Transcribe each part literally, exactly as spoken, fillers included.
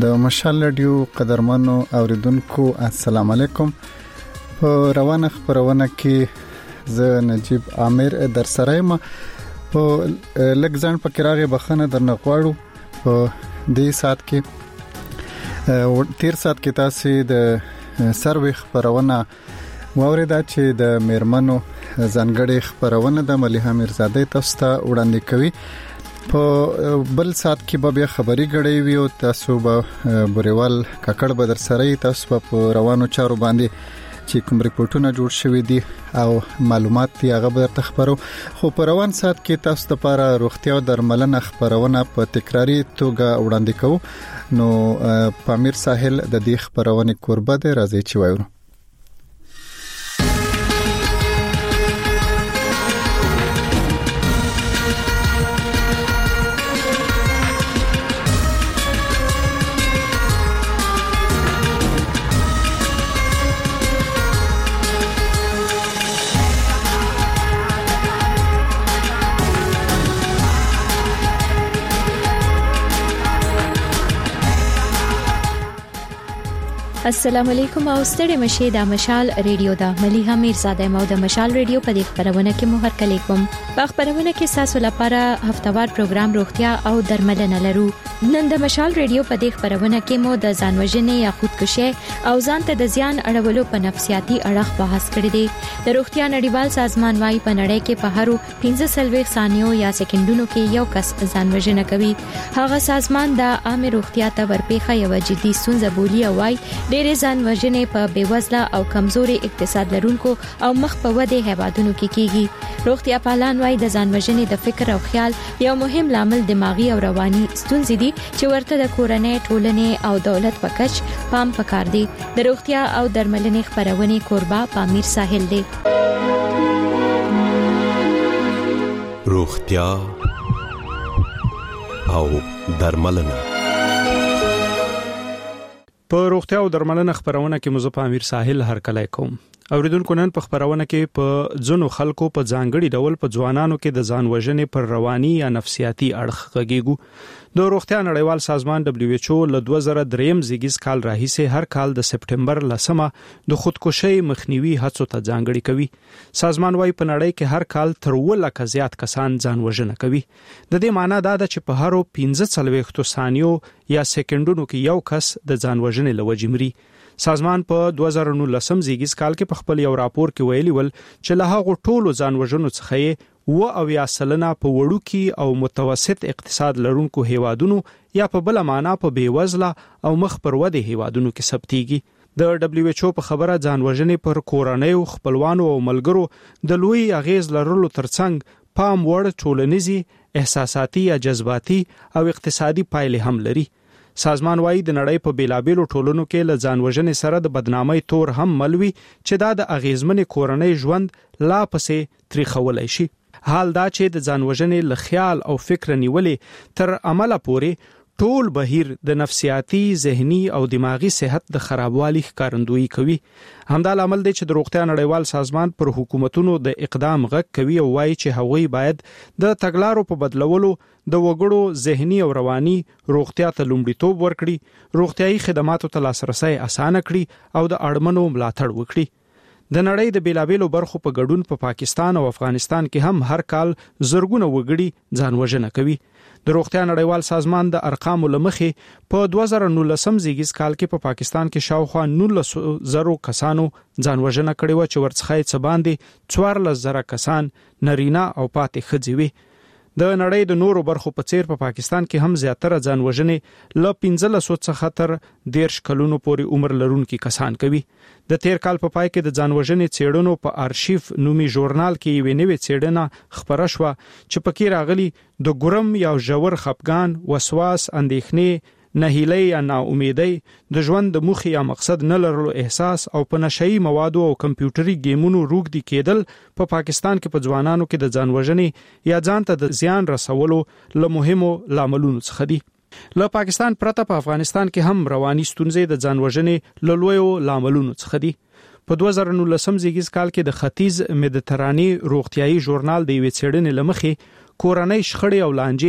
د مشال رادیو قدرمنو اوریدونکو السلام علیکم. په روانه خبرونه کې زه نجیب عامر در سره یم. په لګځان په کراغه بخنه درنه غواړو. په دې سات کې تیر سات کې تاسو د سروي خبرونه واوریدا چې د میرمنو ځانګړي خبرونه د مليحه میرزادې تاسو ته وړاندې کوي. په بل سات کې به بیا خبري غړې وي او تاسو به بوريوال ککړ بدر سره تاسو په روانو چارو باندې چې کوم ریپورتونه جوړ شوي دي او معلومات یې هغه به تخبرو. خو په روان سات کې تاسو لپاره روغتیا او درملنه خبرونه په تکراری توګه وړاندې کوو. نو پامیر ساحل د دې خبرونه کوربه دی، راځي چې وایو. السلام علیکم او ستړي مشه د مشال ریډیو د مليحه میرزاده مو د مشال ریډیو په دې خبرونه کې مو هر کله کوم په خبرونه کې تاسو لپاره هفتوار پروګرام روغتیا او درملنه لرو. نن د مشال ریډیو په دې خبرونه کې مو د ځانوژنې یا خودکشي او ځان ته د زیان اړولو په نفسیاتي اړخ بحث کړی دی. د روغتیا نړیوال سازمان وايي په نړۍ کې په هرو پنځه سلوي ثانیو یا سکندونو کې یو کس ځانوژنه کوي. هغه سازمان د عامه روغتیا ته ورپېخه یو جدي ستونزه بولی او وايي ډېر ځانوژنې په بیوزله او کمزوري اقتصاد لرونکو او مخ په وده هیوادونو کې کیږي. روغتیا پالان وايي د ځانوژنې د فکر او خیال یو مهم لامل دماغي او رواني ستونزې دي چې ورته د کورنۍ ټولنې او دولت په کچ پام پکار دي. د روغتیا او درملنې خبرونه کوربه پامیر ساحل دی. روغتیا او درملنه. په روغتیا او درملنه خبرونه کې مزه پامیر ساحل هر کله کوم. اوریدونکو نن په خبرونه کې په ځنو خلکو په ځانګړي ډول په ځوانانو کې د ځان وژنې پر رواني یا نفسیاتي اړخ غږیږو. د روغتیا نړیوال سازمان دبليو ایچ او له دوه زره درې زیږیز کال راهیسې هر کال د سپټمبر لسمه د خودکشي مخنیوي هڅو ته ځانګړي کوي. سازمان وايي په نړۍ کې هر کال تر اووه لکه زیات کسان ځان وژنه کوي. د دې معنی دا ده چې په هرو پنځه څلوېښتو ثانیو یا سکندونو کې یو کس د ځان وژنې لوجې مري. سازمان په دوه زره نولس زیږیز کال کې په خپل یو راپور کې ویلي ول چې له هغو ټولو ځان وژنو څخه و او یا سلنه په وړوکی او متوسط اقتصاد لرونکو هیوادونو یا په بل معنا په بیوزله او مخ پر وده هیوادونو کې ثبتيږي. د دبليو ایچ او په خبره ځان وژنې پر کورنۍ او خپلوانو او ملګرو د لوی اغیز لرلو ترڅنګ پام وړ ټولنیزي، احساساتي یا جذباتي او اقتصادي پایلې هم لري. سازمان وايي د نړۍ په بیلابېلو ټولنو کې له ځان وژنې سره د بدنامۍ تور هم ملوي چې دا د اغیزمنې کورنۍ ژوند لا پسې تریخولای شي. حال دا چې د ځان وژنې له خیال او فکر نیولې تر عمله پورې ټول بهیر د نفسیاتي، ذهني او دماغي صحت د خرابوالي ښکارندویي کوي. همدا لامل دی چې د روغتیا نړیوال سازمان پر حکومتونو د اقدام غږ کوي او وايي چې هغوی باید د تګلارو په بدلولو د وګړو ذهني او رواني روغتیا ته لومړیتوب ورکړي، روغتيایي خدماتو ته لاسرسي اسانه کړي او د اړمنو ملاتړ وکړي. د نړۍ د بیلابېلو برخو په ګډون په پا پاکستان او افغانستان کې هم هر کال زرګونه وګړي ځان وژنه کوي. د روغتیا نړیوال سازمان د ارقامو لمخې په دوه زره نولس زیږیز کال کې په پا پاکستان کې شاوخوا نولس زره کسانو ځان وژنه کړې و چې ورڅخه څه باندې څوارلس زره کسان نارینه او پاتې ښځې وي. د نړۍ د نورو برخو په څیر په پا پاکستان کې هم زیاتره ځان وژنې ل پنځلس څخه تر دیرش کلونو پورې عمر لرونکي کسان کوي. د تیر کال په پای کې د ځان وژنې څېړنو په ارشیف نومي ژورنال کې یوه نوې څېړنه خبره شوه چې پکې راغلي د ګرم یا ژور خپګان، وسواس، اندېښنې، نهیلۍ یا ناامیدۍ، د ژوند د موخې یا مقصد نه لرلو احساس او په نشئی موادو او کمپیوټري گیمونو روږدي کېدل په پا پاکستان کې په ځوانانو کې د ځان وژنې یا ځان ته د زیان رسولو له مهمو لاملونو څخه دي. له پاکستان پرته په افغانستان کې هم رواني ستونزې د ځان وژنې له لویو لاملونو څخه دي. په دوه زره نولس زیږیز کال کې د ختیځ مدیترانې روغتيایي ژورنال د یوې څېړنې لمخې کورنۍ شخړې او لانجې،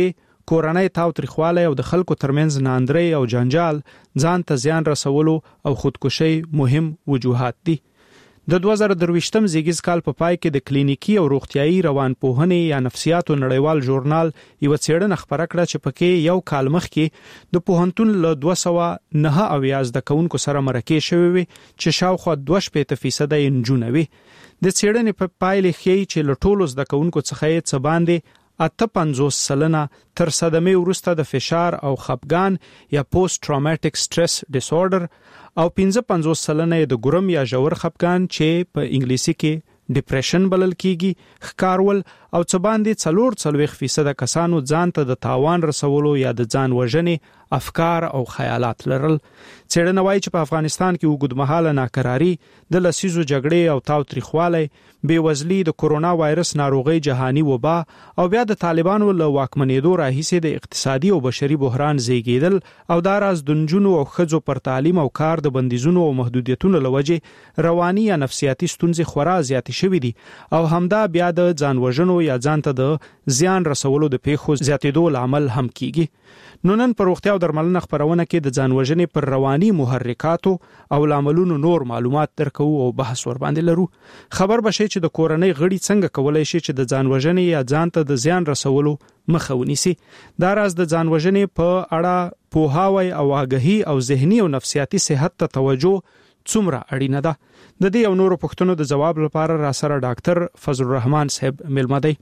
کورنۍ تاوتریخواله او د خلکو ترمنځ ناندري او جنجال ځان ته زیان رسولو او خودکشي مهم وجوهات دي. د دوه زره درویشتم زیږیز کال په پای کې د کلینیکي او روغتیايي روانپوهنې یا نفسیاتو نړیوال ژورنال یو څېړنه خبره کړه چې پکې یو کال مخکې د پوهنتون له دوه سوه نهه اویا زده کوونکو سره مرکې شوې وي چې شاوخوا دوه شپېته فیصده یې نجونې وي. د څېړنې په پایلې ښیي چې له ټولو زده کوونکو څخه یې څه باندې اته پنځوس سلنه تر صدمې وروسته د فشار او خپګان یا پوسټ ټراوماټیک سټرس ډیسورډر او پنځه پنځوس سلنه د ګرم یا ژور خپګان چې په انګلیسي کې ډیپریشن بلل کیږي ښکارول او څه باندې څلور څلوېښت فیصده کسانو ځان ته د تاوان رسولو یا د ځان وژنې افکار او خیالات لرل. څېړنه وايي چې په افغانستان کې اوږدمهاله ناکراري، د لسیزو جګړې او تاوتریخوالی، بېوزلي، د کورونا وایرس ناروغۍ جهاني وبا او بیا د طالبانو له واکمنېدو راهیسې د اقتصادي او بشري بحران زیږیدل او دا راز د نجونو او ښځو پر تعلیم او کار د بندیزونو او محدودیتونو له وجې رواني یا نفسیاتي ستونزې خورا زیاتې شوې دي او همدا بیا د ځان وژنو یا ځان ته د زیان رسولو د پیښو زیاتېدو لامل هم کیږي. نو نن په روغتیا او درملنه خبرونه کې د ځان وژنې پر رواني محرکاتو او لاملونو نور معلومات درکو او بحث ور باندې لرو. خبر بشي چې د کورنۍ غړي څنګه کولای شي چې د ځان وژنې یا ځان ته د زیان رسولو مخه ونیسي. دا راز د ځان وژنې په اړه پوهاوی او آګاهي او ذهني او نفسیاتي صحت ته توجه څومره اړینه ده. د دې او نورو پوښتنو د جواب لپاره را سره ډاکټر فضل الرحمن صاحب ملمه دی.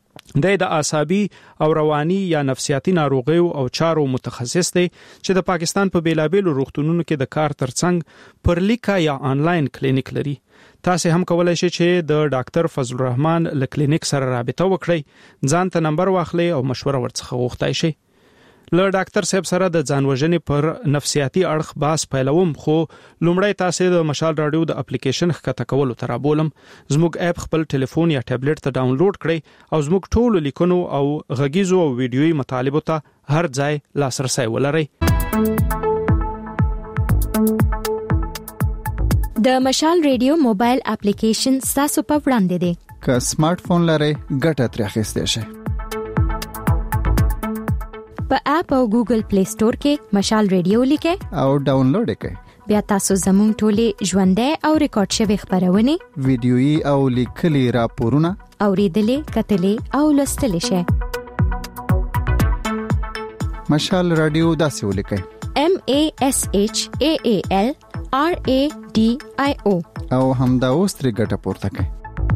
د اعصابي او رواني یا نفسیاتي ناروغیو او چارو متخصص دی چې د پاکستان په بیلابیلو روغتونونو کې د کار ترڅنګ پر لیکا یا آنلاین کلینیک لري. تاسو هم کولای شئ چې د ډاکټر فضل الرحمن له کلینیک سره رابطه وکړئ، ځان ته نمبر واخلئ او مشوره ورڅخه غوښتای شئ. له ډاکټر صاحب سره د ځان وژنې پر نفسیاتي اړخ باس پیلوم، خو لومړی تاسو د مشال رادیو د اپلیکیشن ښکته کولو ته رابولم. زموږ اپ خپل ټلیفون یا ټابلیټ ته ډاونلوډ کړئ او زموږ ټولو لیکنو او غږیزو او ویډیويي مطالبو ته هر ځای لاسرسي ولرئ. د مشال رادیو موبایل اپلیکیشن تاسو په وړاندې دی. که سمارټ فون لرئ ګټه ترې اخیستئ شئ. په اپ او ګوګل پلی سٹور کې مشال رادیو لیکئ او ډاونلوډ یې کړئ. بیا تاسو زموږ ټولې ژوندۍ او ریکارډ شوی خبرونه، ویډیويي او لیکلي راپورونه اوریدلې، کتلې او لوستلې شئ. مشال رادیو داسې ولیکئ: M A S H A A L R A D I O او همدا اوس ترې ګټه پورته کړئ.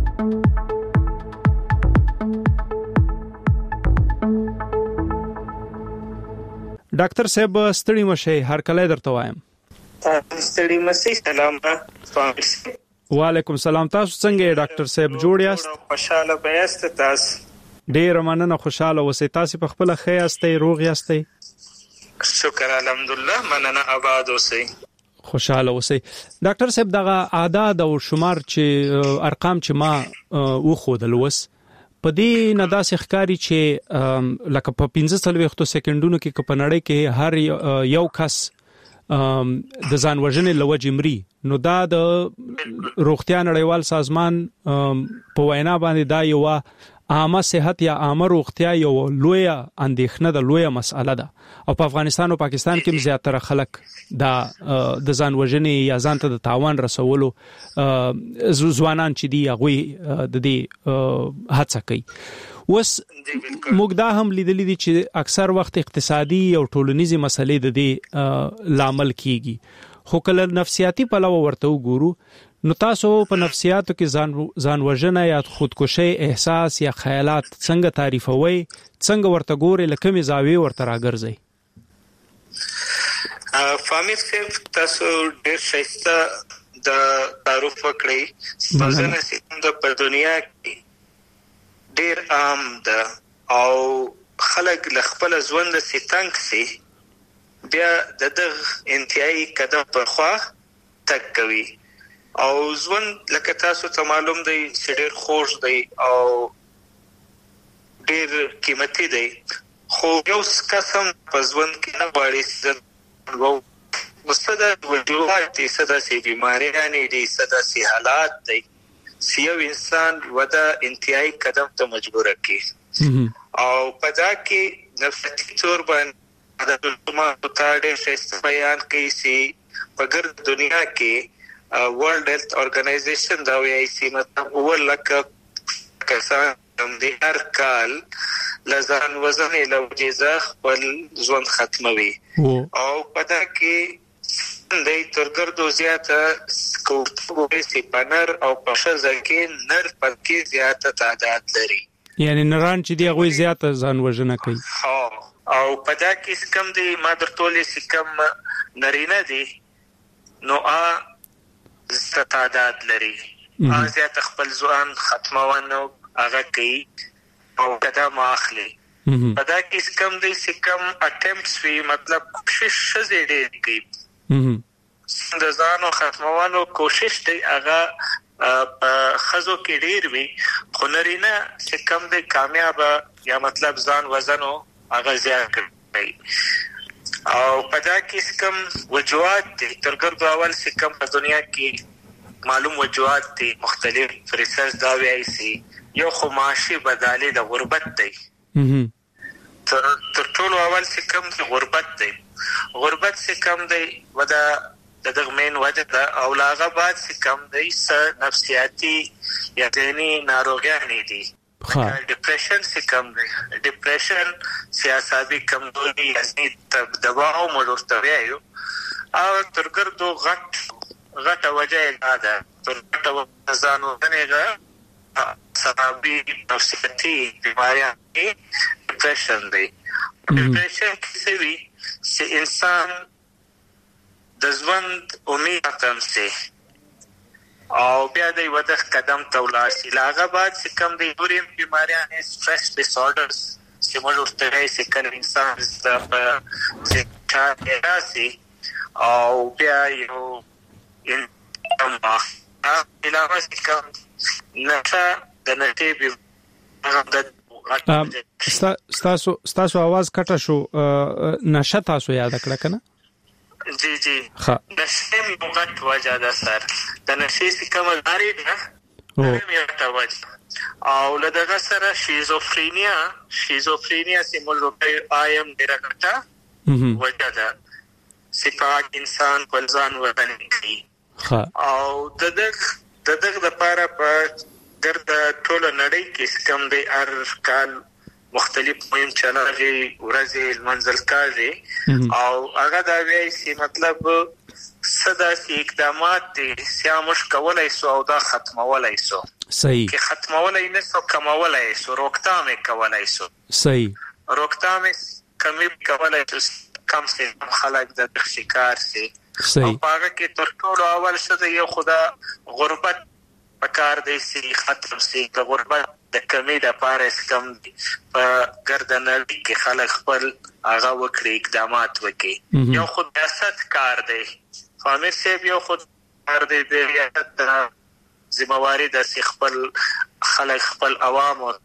ډاکټر صاحب ستړي مشه، هر کله درته وایم. ستړي مشه. سلام. وعلیکم سلام. تاسو څنګه ډاکټر صاحب جوړ یاست؟ خوشاله بیاست تاسو؟ ډیر مننه، خوشاله اوسئ. تاسو په خپل ښه یاستئ، روغ یاستئ؟ شکر الحمدلله، مننه، آباد اوسئ، خوشاله اوسئ. ډاکټر صاحب دغه اعداد او شمار چې ارقام چې ما وښودل وس په دې نه داسې ښکاري چې لکه په پنځه څلوېښتو سکندونو کې په نړۍ کې هر یو کس د ځان وژنې له وجې مري. نو دا د روغتیا نړیوال سازمان په وینا باندې دا یو عامه صحت یا عامه روغتیا یو لویه اندېښنه ده، لویه مسأله ده او په افغانستان او پاکستان کې زیاتره خلک دا د ځان وژنې یا ځان ته د تاوان رسولو ځوانان چې دي هغوی د دې هڅه کوي. اوس موږ دا هم لیدلی دي چې اکثر وخت اقتصادي او ټولنیزي مسلې د دې لامل کیږي، خو کله نفسیاتي پلوه ورته وګورو نو تاسو په نفسیاتو کې ځان ځان وژنه یا خودکشي احساس یا خیالات څنګه تعریفوي، څنګه ورته ګوري، لکه مې زاویه ورته راګرځي؟ فامیر صاحب تاسو ډېر ښایسته د تعارف وکړئ. ځان وژنه په دنیا کې ډېر عام ده او خلک له خپل ژوند سي تنګ سي بیا د دغه انتهایی قدم پر خوا تک کوي او ژوند لکه تاسو ته معلوم دی چې ډېر خوږ دی او ډېر قیمتي دی، خو یو کس هم په ژوند کې نه غواړي چې څه داسې وجوهات دي، څه داسې بیماریانې دي، څه داسې حالات دی چې یو انسان وده انتهایی قدم ته مجبوره کړي. او پدا کې نفسي تور باندې د ټولو متعدد شایسته بیان کوي چې په ګرد دنیا کې ورلد هیلث اورګنایزیشن دا وایي چې مطلب ولکه کسان د هر کال لزان وزن له وجزه خپل ژوند ختموي او پدا کې د ترګردو زیاته کوټو سي پنر او پښه ځکه نر پکې زیاته تعداد لري یعنی نران چې دی غوي زیاته ځان وژنه کوي ها او پدا کې کم دی مادر ټولې سکم نرینه دي نو ا تعداد لري ا زیاته خپل ځوان ختمونه هغه کوي او قدم اخلي پدا کې کم دی سکم اټمپټس وی مطلب کوشش زیاتې کوي د ځانو ختمولو کوشش دی هغه خزو کې ډیر وی خو نرینه چې کم دی کامیاب یا مطلب ځان وزنو هغه زیات کوي او پدا کې کم وجوهات دي ترګردو اول چې کم په دنیا کې معلوم وجوهات دي مختلف ریسرچ دا وایي چې یو خماشي بدالي د غربت دی تر تر ټولو اول چې کم دی غربت دی غربت څخه کم دی ودا د دغمن وجه د او لاغه بعد څخه کم دی س نفسیاتی یا ذهني ناروغیاں دي ډیپریشن څخه کم دی ډیپریشن سیاسي کمزوري یعنی دباو ملورتوي او ترګردو غټ غټ وجه ده ترګردو ځانو دنهغه سببي نفسیاتی بیماریاں ډیپریشن دی ډیپریشن کې وی چې انسان د ژوند امید ختم سي او بیا د وده قدم تولا سي لاغه بعد چې کم دی ډوریم بیماریاں سټرس ډیس اورډرز چې موږ ورته یې کله انسان د چې راسي او بیا یو ان ما علاوه چې کم نشه د نټي د ستاسو ستاسو आवाज کټه شو نشه تاسو یاد کړه کنه جی جی نشه یو غټ وجه ده سر د نشه څخه کمزاري ده او یو وجه او لدغه سره شیزوفرینیا شیزوفرینیا سیمولوټي ایم ډیرکټا وجه ده صفات انسان ولزان ورني او دغه دغه لپاره په ګرد ټول نړۍ کې کم دی هر کال مختلف مهم چلاغي ورځي منزل کاږي او هغه دا وایي چې مطلب صدا سي اقدامات دي سیامش کولای سو او دا ختمولای سو صحیح کې ختمولای نه سو کمولای سو روکتام کولای سو صحیح روکتام کمی کولای سو کم سي خلک د شکار سي صحیح هغه کې تر ټولو اول څه یو خدا غربت پکار دی سي ختم سي د غربت د کمی د پاره کم په ګردنل کې خلک خپل هغه وکړي اقدامات وکړي یو خود سیاست کار دی فامر سیب یو خود کار دی د ریاست ذمہواری د خپل خلک خپل عوام او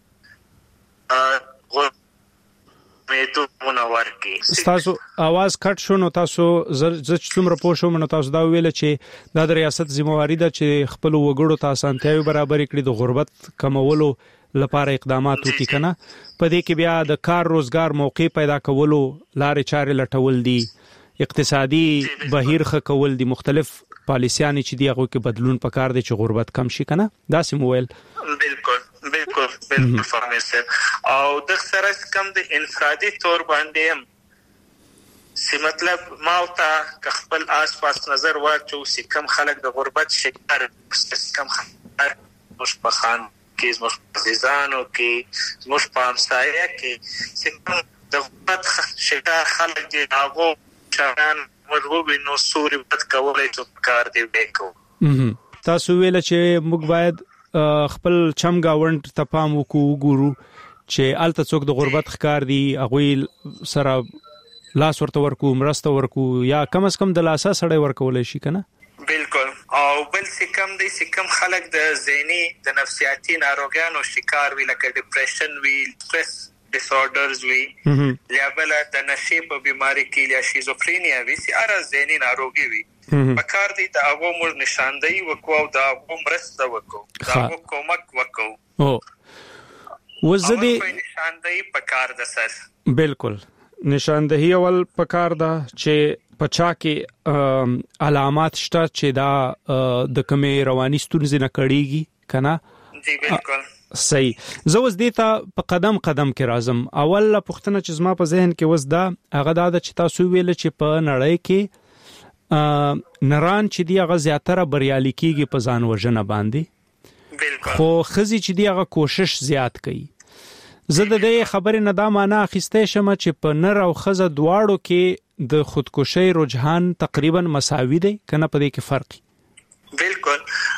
میتو منور کې تاسو आवाज کټ شو نو تاسو ز څومره پوښوم نو تاسو دا ویل چې د ریاست ذمہواری ده چې خپل وګړو ته اسانتیاوي برابر کړي د غربت کمولو لپاره اقدامات وکړي کنه په دې کې بیا د کار روزګار موقع پیدا کولو لارې چارې لټول دي اقتصادي بهیر خ کول دي مختلف پالیسیانې چې دی هغه کې بدلون پکار دي چې غربت کم شي کنه دا سم ویل بالکل بالکل بالکل فهمه او د سره کم د انفرادي تور باندې سی مطلب ما او تا خپل آس پاس نظر واچو سی کم خلک د غربت شکار کم خلک مش په خان کې مش په ځانو کې مش په امسایه کې سی کم د غربت شکار خلک دی هغه چران ورغوي نو سوري بد کولای چې کار دی وکړو تاسو ویل چې موږ باید خپل چم گاوند ته پام وکړو ګورو چې الته څوک د غربت ښکار دی هغه سره لاس ورته ورکو مرسته ورکو یا کم از کم د لاسه سړی ورکولای شي کنه بالکل او بل څه کم دی چې کم خلک د ذهني د نفسیاتي ناروغیانو شکار وي لکه ډیپریشن وي سټرس ډیس اورډرز وي یا بل د نشې په بیماری کې یا شیزوفرینیا وي سره ذهني ناروغي وي پکار دي د هغه مر نشاندهي وکاو د هغه مرسته وکاو د هغه کومک وکاو او وزدي نشاندهی پکار ده سر. بالکل نشاندهی اول پکار ده چې پچا کې علامات شته چې دا د کومې رواني ستونزې نه کړيږي کنه. جی بالکل صحیح. زه اوس دیتا په قدم قدم کې راځم. اول پوښتنه چې زما په ذهن کې وس دا هغه دا چې تاسو ویل چې په نړۍ کې نران چې دی هغه زیاتره بریالي کیږي په ځان وژنه باندې. بالکل. خو خزي چې دی هغه کوشش زیات کوي. زه د دې خبرې نه دا معنا اخیسته شم چې په نر او خزه دواړو کې د خودکشي رجحان تقریبا مساوي دی کنه په دې کې فرق؟ بالکل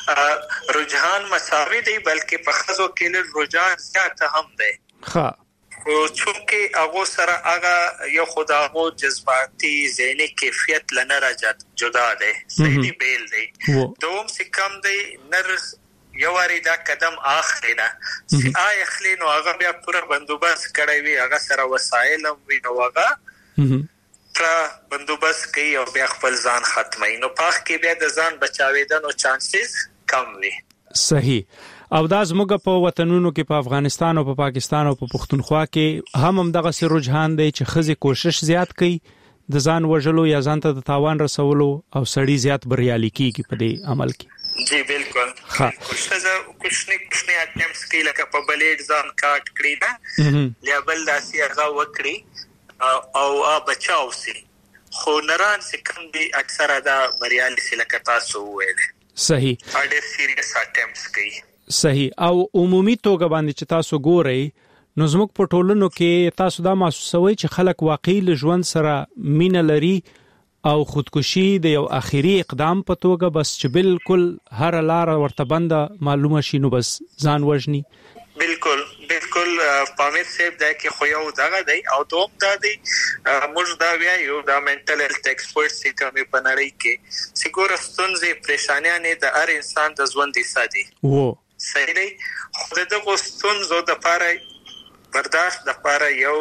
رجحان مساوي دی بلکې په خزو کې له رجحان زیات هم دی. ها او چونکه هغه سره هغه یو خداغو جذباتي ذهني کیفیت لنه راځي جدا دی صحیح بیل دی دوم څه کم دی نر یو وری دا قدم اخرینا سی آی خلینو هغه بیا پوره بندوبست کړی وي هغه سره وسایل وي نو هغه تر بندوبست کوي او بیا خپل ځان ختمي نو پاک کې بیا د ځان بچاویدنو چانسز کم وي. صحیح. او دا زموږ په وطنونو کې په افغانستان او په پاکستان او په پښتونخوا کې هم هم دغه سر رجحان دی چې خزي کوشش زیات کوي د ځان وژلو یا ځان ته د تاوان رسولو او سړی زیات بریالي کیږي په دې عمل کې. جی بالکل. ها کوشش کوشنی کوشنی اټمپټس کوي لکه په بلیډ ځان کاټ کړی دا یا بل داسي هغه وکړي او ا بچاو سي خو نران سي کوم دي اکثره دا بریالي سي لکه تاسو ویل. صحیح. اډر سیریس اټمپټس کوي. صحیح. او عمومي توګه باندې چې تاسو ګورئ نو زموږ په ټولنو کې تاسو دا محسوسوي چې خلک واقعي له ژوند سره مینه لري او خودکشي د یو اخیری اقدام په توګه بس چې بالکل هر لار ورته بنده معلومه شي نو بس ځان وژني. بالکل بالکل پامیر صاحب دا کې خو یو دغه دی او دوم دا دی موږ دا وایو دا منټل هیلث ایکسپرټس چې کومې په نړۍ کې سګور ستونزې پریشانیاں نه د هر انسان د ژوند حصہ دي. وو صحیح دی. خو دغه ستونزو د پاره برداشت د پاره یو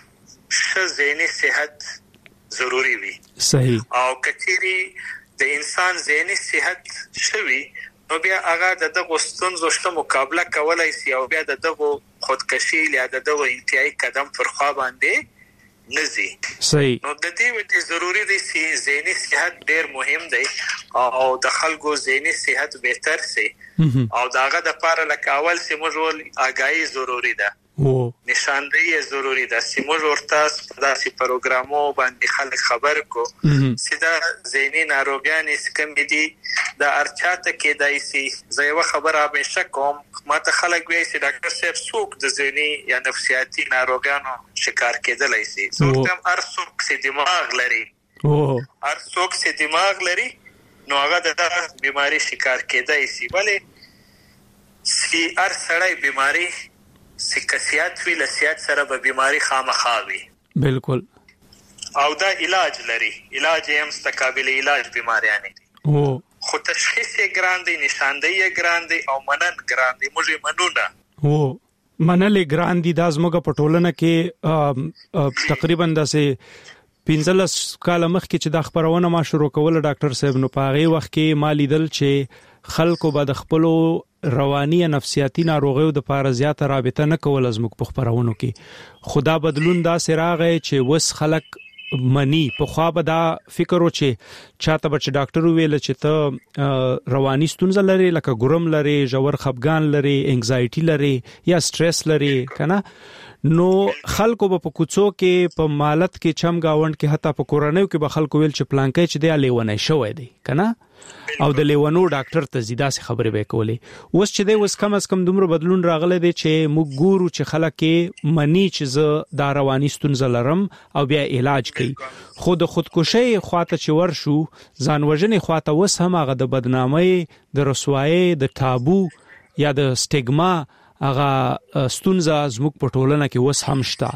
ښه ذهني صحت ضروری وي. صحیح. او کچيري د انسان ذهني صحت شوي نو بیا هغه د دغه ستونزو سره مقابله کولای شي او بیا د دغه خودکشي یا د دغه انتهایی قدم پر خوا باندې نزي. صحیح. نو د دې وجه ضروری دی چې ذهني صحت ډیر مهم دی او د خلکو ذهني صحت بهتر سي او داغه د پاره لکه اول سي موږ آگاهی ضروری ده. وو نشاندهی ضروری ده سیمو ورته په داسې پروګرامو باندې خلک خبر کو سیدا ذهني ناروغیان اسکم دي د ارچاته کې دای سي زه یو خبره همیشه کوم ماته خلک وایي چې ډاکټر صاحب څوک د ذهني یا نفسیاتي ناروغیانو شکار کېدلی سي څوک هم هر څوک چې دماغ لري او هر څوک چې دماغ لري نو هغه د دغه بیماری شکار کېدای سي بلې سی هر سړی بیماری سکسیات وی لسیات سره به بیماری خامخا وي. بالکل. او دا علاج لري علاج هم مستقابل علاج بیماریاں دي. او خو تشخیص یې ګران دی نشاندهی ګران دی او منن ګران دی موږ منونه. او منلې ګران دي د ازموګه پټولنه کې تقریبا داسې پنځلس کال مخکې چې د خبرونه ما شروع کوله ډاکټر صاحب نو په هغه وخت کې ما لیدل چې خلکو به د خپلو رواني یا نفسیاتي ناروغیو د پاره زیاته رابطه نه کول از موږ په خبرونو کې خدا بدلون دا سراغه چې وس خلک منی په خوا به دا فکر و چې چاته بچ ډاکټر ویل چې ته رواني ستونزه لري لکه ګرم لري جوړ خپګان لري انګزایټي لري یا سټرس لري کنه نو خلکو په کوڅو کې په مالت کې چم گاوند کې حتی په کورونو کې به خلکو ویل چې پلانکې چې دی لیونه شوې دی کنه او د لیونو ډاکټر ته زیاده سي خبرې وکولې اوس چې دی اوس کم از کم دومره بدلون راغلی دی چې موږ ګورو چې خلک منی چې زه د رواني ستونزه لرم او بیا علاج کوي خود خودکشي خواته چې ورشو ځان وژنې خواته وس هم هغه د بدنامۍ د رسوایی د تابو یا د سټیګما هغه ستونزه زموږ په ټولنه کې وس هم شته.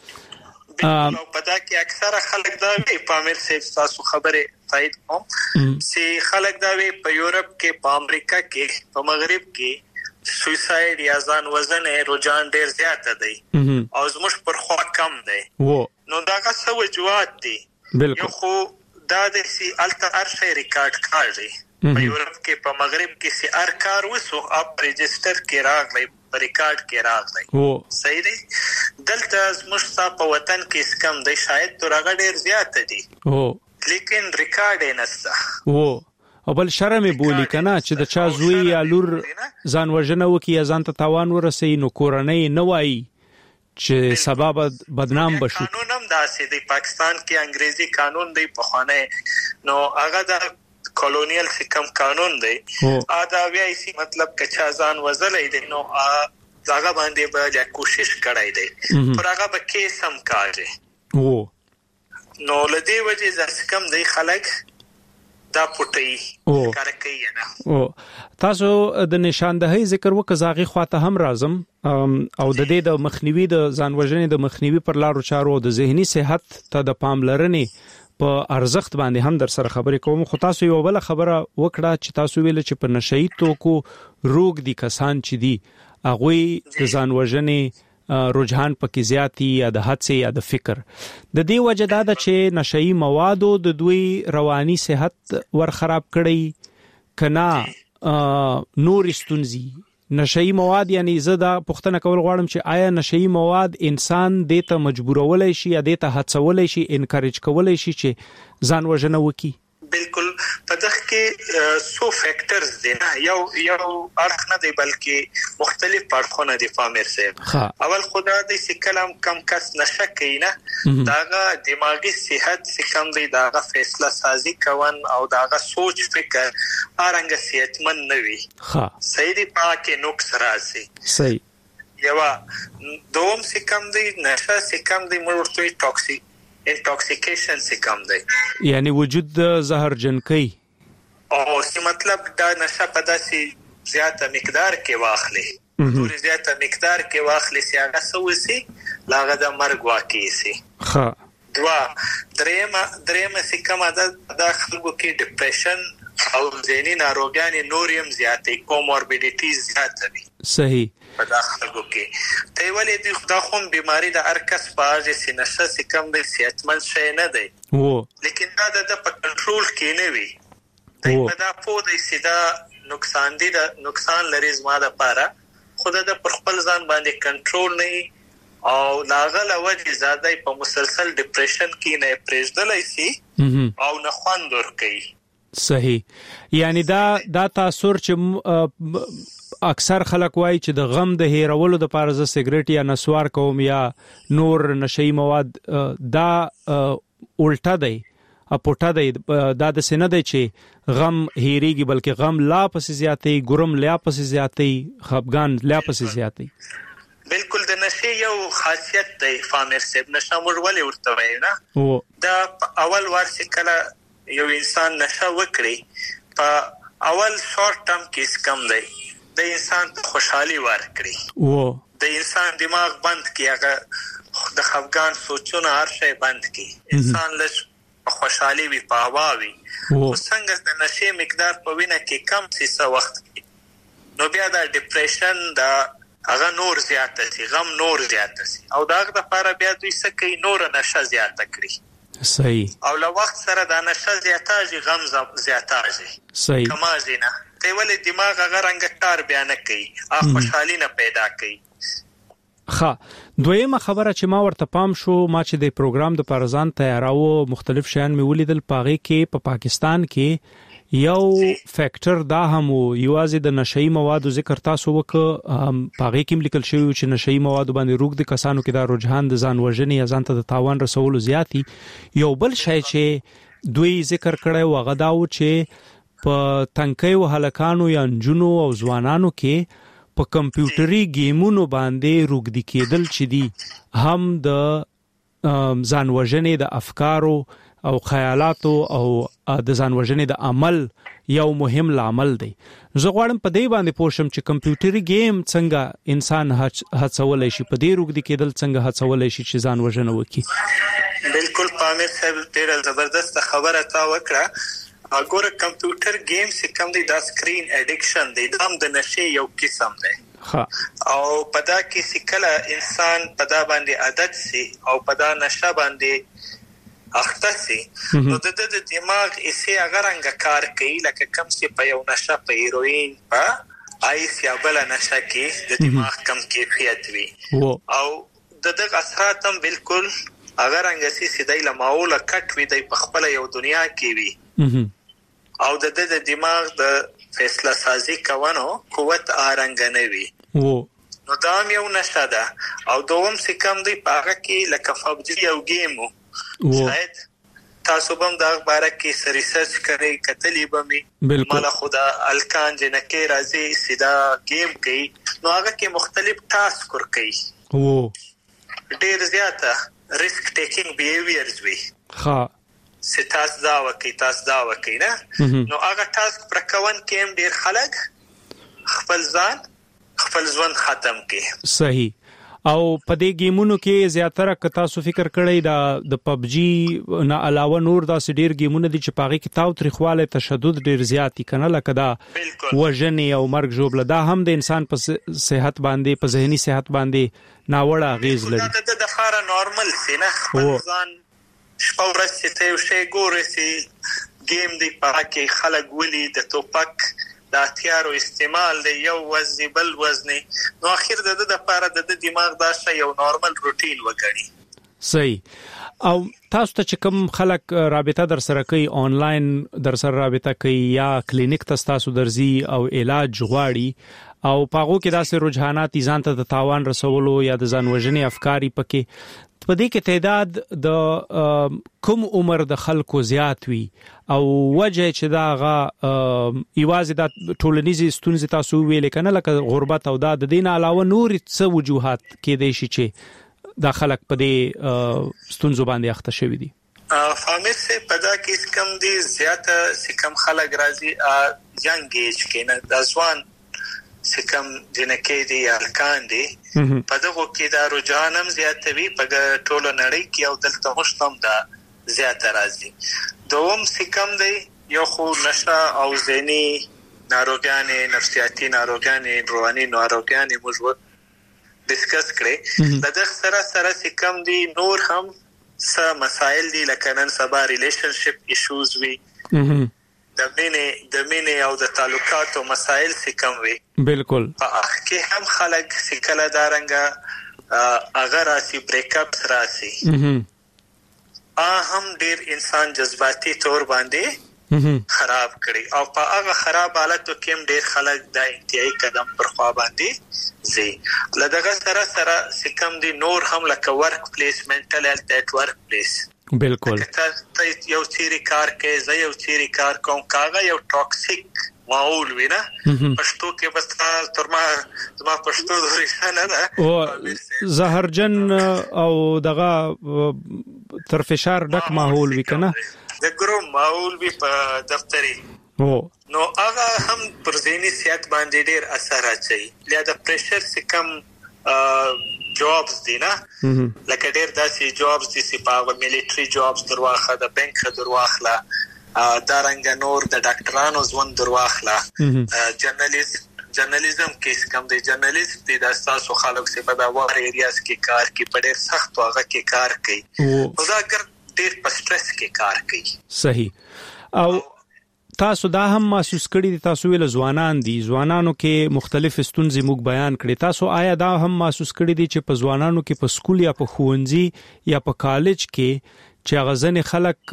نو پدا کې اکثره خلک دا وی پامیر سي تاسو خبره تایید کوم چې خلک دا وی په یورپ کې په امریکا کې په مغرب کې سویساید یا ځان وژنه رجحان ډیر زیات دی او زموږ پر خوا کم دی نو دا څه وجوهات دي یو خو دا د سی الته ارشي ریکارډ کاږي په یورپ کې په مغرب کې سی ار کار وسو اپ ريجستر کې راغلی په ریکارډ کې راغلی صحیح دی دلته زموږ په وطن کې سکم دی شاید تر هغه ډیر زیات دي او لیکن ریکارډ یې نشته او بل شرم بولی کنه چې د چا زوی یا لور ځان وژنه وکي یا ځان ته تاوان ورسي نو کورنۍ نه وایي چې سبب بدنام بشو. قانون هم داسې دی پاکستان کې انګریزي قانون دی په خانه نو هغه د کولونیل سکم قانون دی ا دا وایي چې مطلب کچا ځان وزلې دی نو هغه باندې به کوشش کړای دی پر هغه به کیس هم کاږي او نو لدی وجه ځکه دی خلک دا پټي کار کوي نه. او تاسو د نشاندهي ذکر وکړاغي خواته هم راځم او د دې د مخنیوي د ځانوژنې د مخنیوي پر لارو چارو د ذهني صحت ته د پاملرنې په ارزښت باندې هم در سره خبرې کوم. خو تاسو یو بل خبره وکړه چې تاسو ویل چې په نشئی توکو روغ دي کسان چې دي هغه د ځانوژنې رجحان پکې زیاتی یا د حادثه یا د فکر د دې وجه دا چې نشئی موادو د دوی رواني صحت ور خراب کړي کنا نور استونزي نشئی مواد یعنی زدا پښتنه کول غواړم چې آیا نشئی مواد انسان د ته مجبورولای شي یا د ته هڅولای شي انکریج کولای شي چې ځان وژنه وکي. بالکل په دغه کې سو فیکٹرز دي نه یو یو اړخ نه دی بلکې مختلف اړخونه دي فامر صاحب. اول خدا د سکلام کم کس نشه کینه داغه دماغي صحت سکم دی داغه فیصله سازی کوون او داغه سوچ فکر ارنګ صحتمن نه وي. ها صحیح دی پاکه نقص راځي. صحیح یوا دوم سکم دی نشه سکم دی مرتوی ټاکسیک انټاکسیکیشن څه کم دی یعنی وجود د زهرجن کوي او څه مطلب دا نشه په داسې زیاته مقدار کې واخلي ډېر زیاته مقدار کې واخلي چې هغه سوسي لاغه د مرګ واقع شي. ها دوا درېما درېما څه کم ده د خلکو کې ډیپریشن او ذهني ناروغیان نوریم زیاتې کوموربیډیټیز زیات دي. صحیح په داخلو کې ته ولې د خدا خوم بیماری د ارکس پاجه سینشه سکم به صحتمند شي نه دی وو لیکن دا د په کنټرول کې نه وي دا دا په دې سیدا نقصان دي د نقصان لري زما د پاره خدا د پر خپل ځان باندې کنټرول نه او لاغله وجه زاده په مسلسل ډیپریشن کې نه پرېږدلای شي او نه خوند ور کوي. صحیح یعنی دا دا تاثیر چې اکثر خلک وایي چې د غم د هیرولو د پاره ز سیګریټ یا نسوار کوم یا نور نشئی مواد دا الټا دی اپوټا دی دا د سینه دی چې غم هیریږي بلکې غم لا پسې زیاتې ګرم لا پسې زیاتې خفګان لا پسې زیاتې. بالکل د نشي یو خاصیت دی فامر صاحب نشه مور ولې ورته وای نه دا اول ورسې کله یو انسان نشه وکړي په اول شارټ ټرم کې کم دی د انسان خوشحالي ورکړي وو د انسان دماغ بند کی هغه د خفګان سوچونه هر شی بند کی انسان لږ خوشحالي وي پاواوي او څنګه د نشي مقدار په وینه کې کم څه وخت نو بیا د ډیپریشن دا هغه نور زیاته شي غم نور زیاته شي او داغه لپاره بیا دوی څه کوي نور نشه زیاته کړی. صحیح او له وخت سره د نشه زیاتاږي غم زیاتاږي. صحیح کمازینه ته ولې دماغ هغه رنګ کار بیان کوي ا خوشحالي نه پیدا کوي. ها دویمه خبره چې ما ورته پام شو ما چې د پروګرام د پرزان تیاراو مختلف شیان مې ولیدل پاغي کې په پا پاکستان کې یو فیکٹر دا هم یوازې د نشئی موادو ذکر تاسو وک پاغي کې لیکل شوی چې نشئی مواد باندې روغ د کسانو کې دا رجحان د ځان وژنې یا ځان ته د تاوان رسولو زیاتی. یو بل شی چې دوی ذکر کړی و غداو چې په تنکي وهلکانو یا جنونو او ځوانانو کې په کمپیوټري گیمونو باندې روغدي کېدل چې دي هم د ځان وژنې د افکارو او خیالاتو او د ځان وژنې د عمل یو مهم عامل دی. زه غواړم په دې باندې پوښتم چې کمپیوټري گیم څنګه انسان هڅولای شي په دې روغدي کېدل څنګه هڅولای شي چې ځان وژنه وکړي. بالکل پامیر صاحب ډېر زبردست خبره تا وکړه. اګوره کمپیوټر گیم څخه کم دی دا سکرین اډیکشن دی دا هم د نشي یو قسم دی. ها او پدا کې سکله انسان پدا باندې عادت سي او پدا نشه باندې اخته سي نو د د دماغ یې هغه رنګ کار کوي لکه کم سي په یو نشه په هیروین په آیس یا بل نشه کې د دماغ کم کیفیت وي او د دغه اثرات هم بالکل اگر انګسی سیدای لماوله کټ وی د خپل یو دنیا کې وی او د د دماغ د فیصله سازي کوونو قوت آرنګنوي وو نو دا یو نشه ده او دوم سکم دی پاګه کې لکه فبجی یو گیمو شاید تاسو هم دا باره کې ریسرچ کړئ کتلی به می مال خدا الکان جنکه راځي سیدا گیم کوي نو هغه کې مختلف ټاسک ور کوي وو ډیر زیاته ریسک ټیکینګ بیهیویرز وی ها ستاس دا وکي تاسو دا وکي نه نو هغه ټاسک پر کوون کې ډیر خلک خپل ځان خپل ژوند ختم کړي صحیح او په دې گیمونو کې زیاتره ک تاسو فکر کړئ دا د پبجی نه علاوه نور دا ډیر گیمونه دي چې پاغي کې تاو تاریخواله تشدد ډیر زیاتی کنه لکه دا وژنې او مرګ جوړه دا هم د انسان په صحت باندې په ذهني صحت باندې ناوړه غیز لري دا د فاره نورمال سینه خپل ځان شپورس چې یو شی ګوري چې گیم دی پاکي خلک ولي د توپک د هتیارو استعمال دی یو وزن بل وزن نو اخر د د لپاره د دماغ دا شی یو نورمال روټین وګڼي صحیح او تاسو ته کوم خلک رابطه در سره کوي آنلاین در سره رابطه کوي یا کلینیک ته تاسو درځي او علاج غواړي او پاغو کې داسې رجحانات ځان ته د تاوان رسولو یا د ځان وژنې افکاری پکې په دې کې تعداد د کوم عمر د خلکو زیات وي او وجه چې دا غا ایوازي د ټولنیزي ستونزې تاسو ویل کنه لکه غربت او د دین علاوه نور څه وجوهات کې دي چې د خلک په دې ستونزو باندې اخته شوی دي فامر سے پدا کیس کم دی زیاته سکم خلک راځي ینګ ایج کې نه د ځوان سکم جنکه دی الکان دی په دغه کې دا رجحانم زیاتوي په ټوله نړۍ کې او دلته مشتم دا زیات راځي دوم سکم دی یو خو نشه او ذهني ناروغیانې نفسیاتي ناروغیانې رواني ناروغیانې موږ ډیسکس کړې د دغه سره سره سکم دی نور هم څه مسائل دي لکه نن سبا ریلیشنشپ ایشوز وی د مینې د مینې او د تعلقاتو مسائل سکم وي بالکل اخ کې هم خلک سکله دارنګه اگر اسی بریک اپس راسي ا هم ډیر انسان جذباتي تور باندې خراب کړي او په هغه خراب حالتو کې هم ډیر خلک د انتهایی قدم پر خوا باندې زی لدغه سره سره سکم دی نور هم لکه ورک پلیس منټل هیلث ات ورک پلیس بالکل ته یو چیرې کار کوي زه یو چیرې کار کوم کاغه یو ټاکسیک ماحول وینا پښتو کې بس تر ما زما پښتو درې نه ده او زهرجن او دغه تر فشار ډک ماحول وی کنه د ګروم ماحول وی په دفتري او نو هغه هم پر ذهني صحت باندې ډیر اثر اچي لیا د پریشر سکم جابز دي نه لکه ډیر داسې جابز دي چې په ملټري جابز درواخه د بانک درواخله دا رنګ نور د ډاکټرانو ژوند درواخله جرنالیست جرنالیزم کې کوم دی جرنالیست د تاسو خلک چې په دا وار ایریاز کې کار کوي په ډیر سخت واغه کې کار کوي او دا ډیر په سټرس کې کار کوي صحیح او تاسو دا هم محسوس کړی دي تاسو ویل ځوانان دي ځوانانو کې مختلف ستونزې موږ بیان کړي تاسو آیا دا هم محسوس کړی دي چې په ځوانانو کې په سکول یا په ښوونځي یا په کالج کې چې غزنه خلک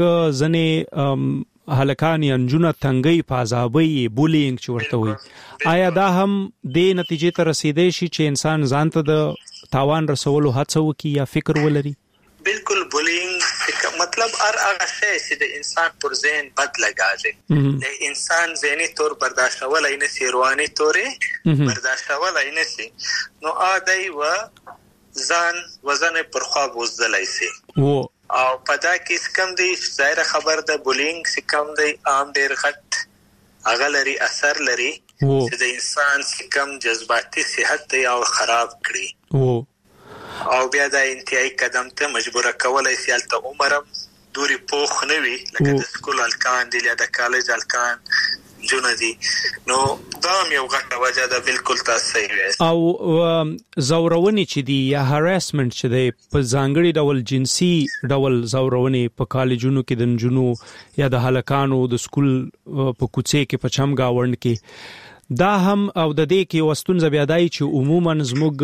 ځنه هلکان یا نجونه تنګي پازابي بولینګ چې ورته وي آیا دا هم د نتیجې ته رسیدای شي چې انسان ځان ته د تاوان رسولو هڅه وکړي یا فکر ولري بالکل بولینګ مطلب هر هغه شی چې د انسان پر ذهن بد لګاږي د انسان ذهني تور برداشت ولای نه سی رواني تورې برداشت ولای نه سی نو ادي و ځان وزن پر خوا بوزدلای سي او او پدا کې کم دی ظاهر خبر د بولینګ سکم دی عام ډیر غټ اغلري اثر لري چې د انسان سکم جذباتي صحت او خراب کړي او او بیا د انتهایی قدم ته مجبور کولای سي الته عمرم دوری پوخ نه وي لکه د سکول الکان دی یا د کالج الکان جون دي نو دا یو غټه وجه ده بالکل تاسو او زورونی چې دی یا هراسمنت چې دی په ځانګړي ډول جنسي ډول زورونی په کالجونو کې د جنونو یا د هلکانو د سکول په کوڅې کې په چمګاوند کې دا هم او د دې کې وستونځ بیا دای چې عموما زموږ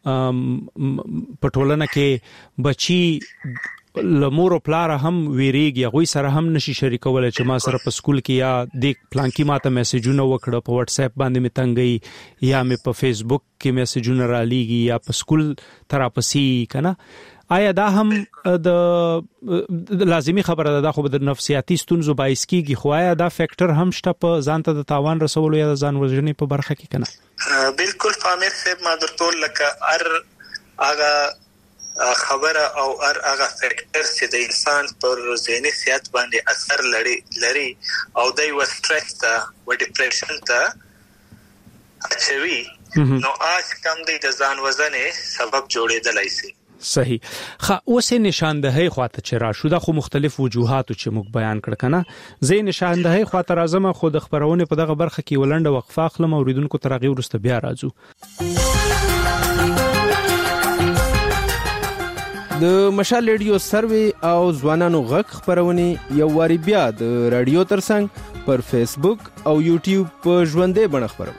په ټولنه کې بچي لمور او پلار هم ویریږي غوي سره هم نشي شریکول چې ما سره په سکول کې یا د پلانکی ماته میسجونه وکړه په واتس اپ باندې می تنګي یا می په فیسبوک کې میسجونه را لېږي یا په سکول تراپسي کنه آیا دا هم د لازمی خبره ده خو د نفسیاتي ستونزو باعث کیږي خو آیا دا فیکٹر هم شته په ځان ته د تاوان رسولو یا د ځان وژنې په برخه کې کنه بالکل فامر صاحب ما درته لکه ار اغه خبره او ار اغه فیکٹر چې د انسان پر ذهني صحت باندې اثر لري لري او د و سټرس ته و ډیپریشن ته اچوي نو آج کم دی د ځان وژنې سبب جوړېدلای شي صحیح خا اوسه نشاندهي خواته چې را شو د خو مختلف وجوهات چې موږ بیان کړ کنه زه نشاندهي خواته راځم خو د خبرونه په دغه برخه کې ولنډه وقفه اخلم اوریدونکو ترغیب ورسته بیا راځو د مشال ریډیو سروي او ځوانانو غږ خبرونه یو واری بیا د رادیو ترڅنګ پر فیسبوک او یوټیوب په ژوندې بڼه خبرو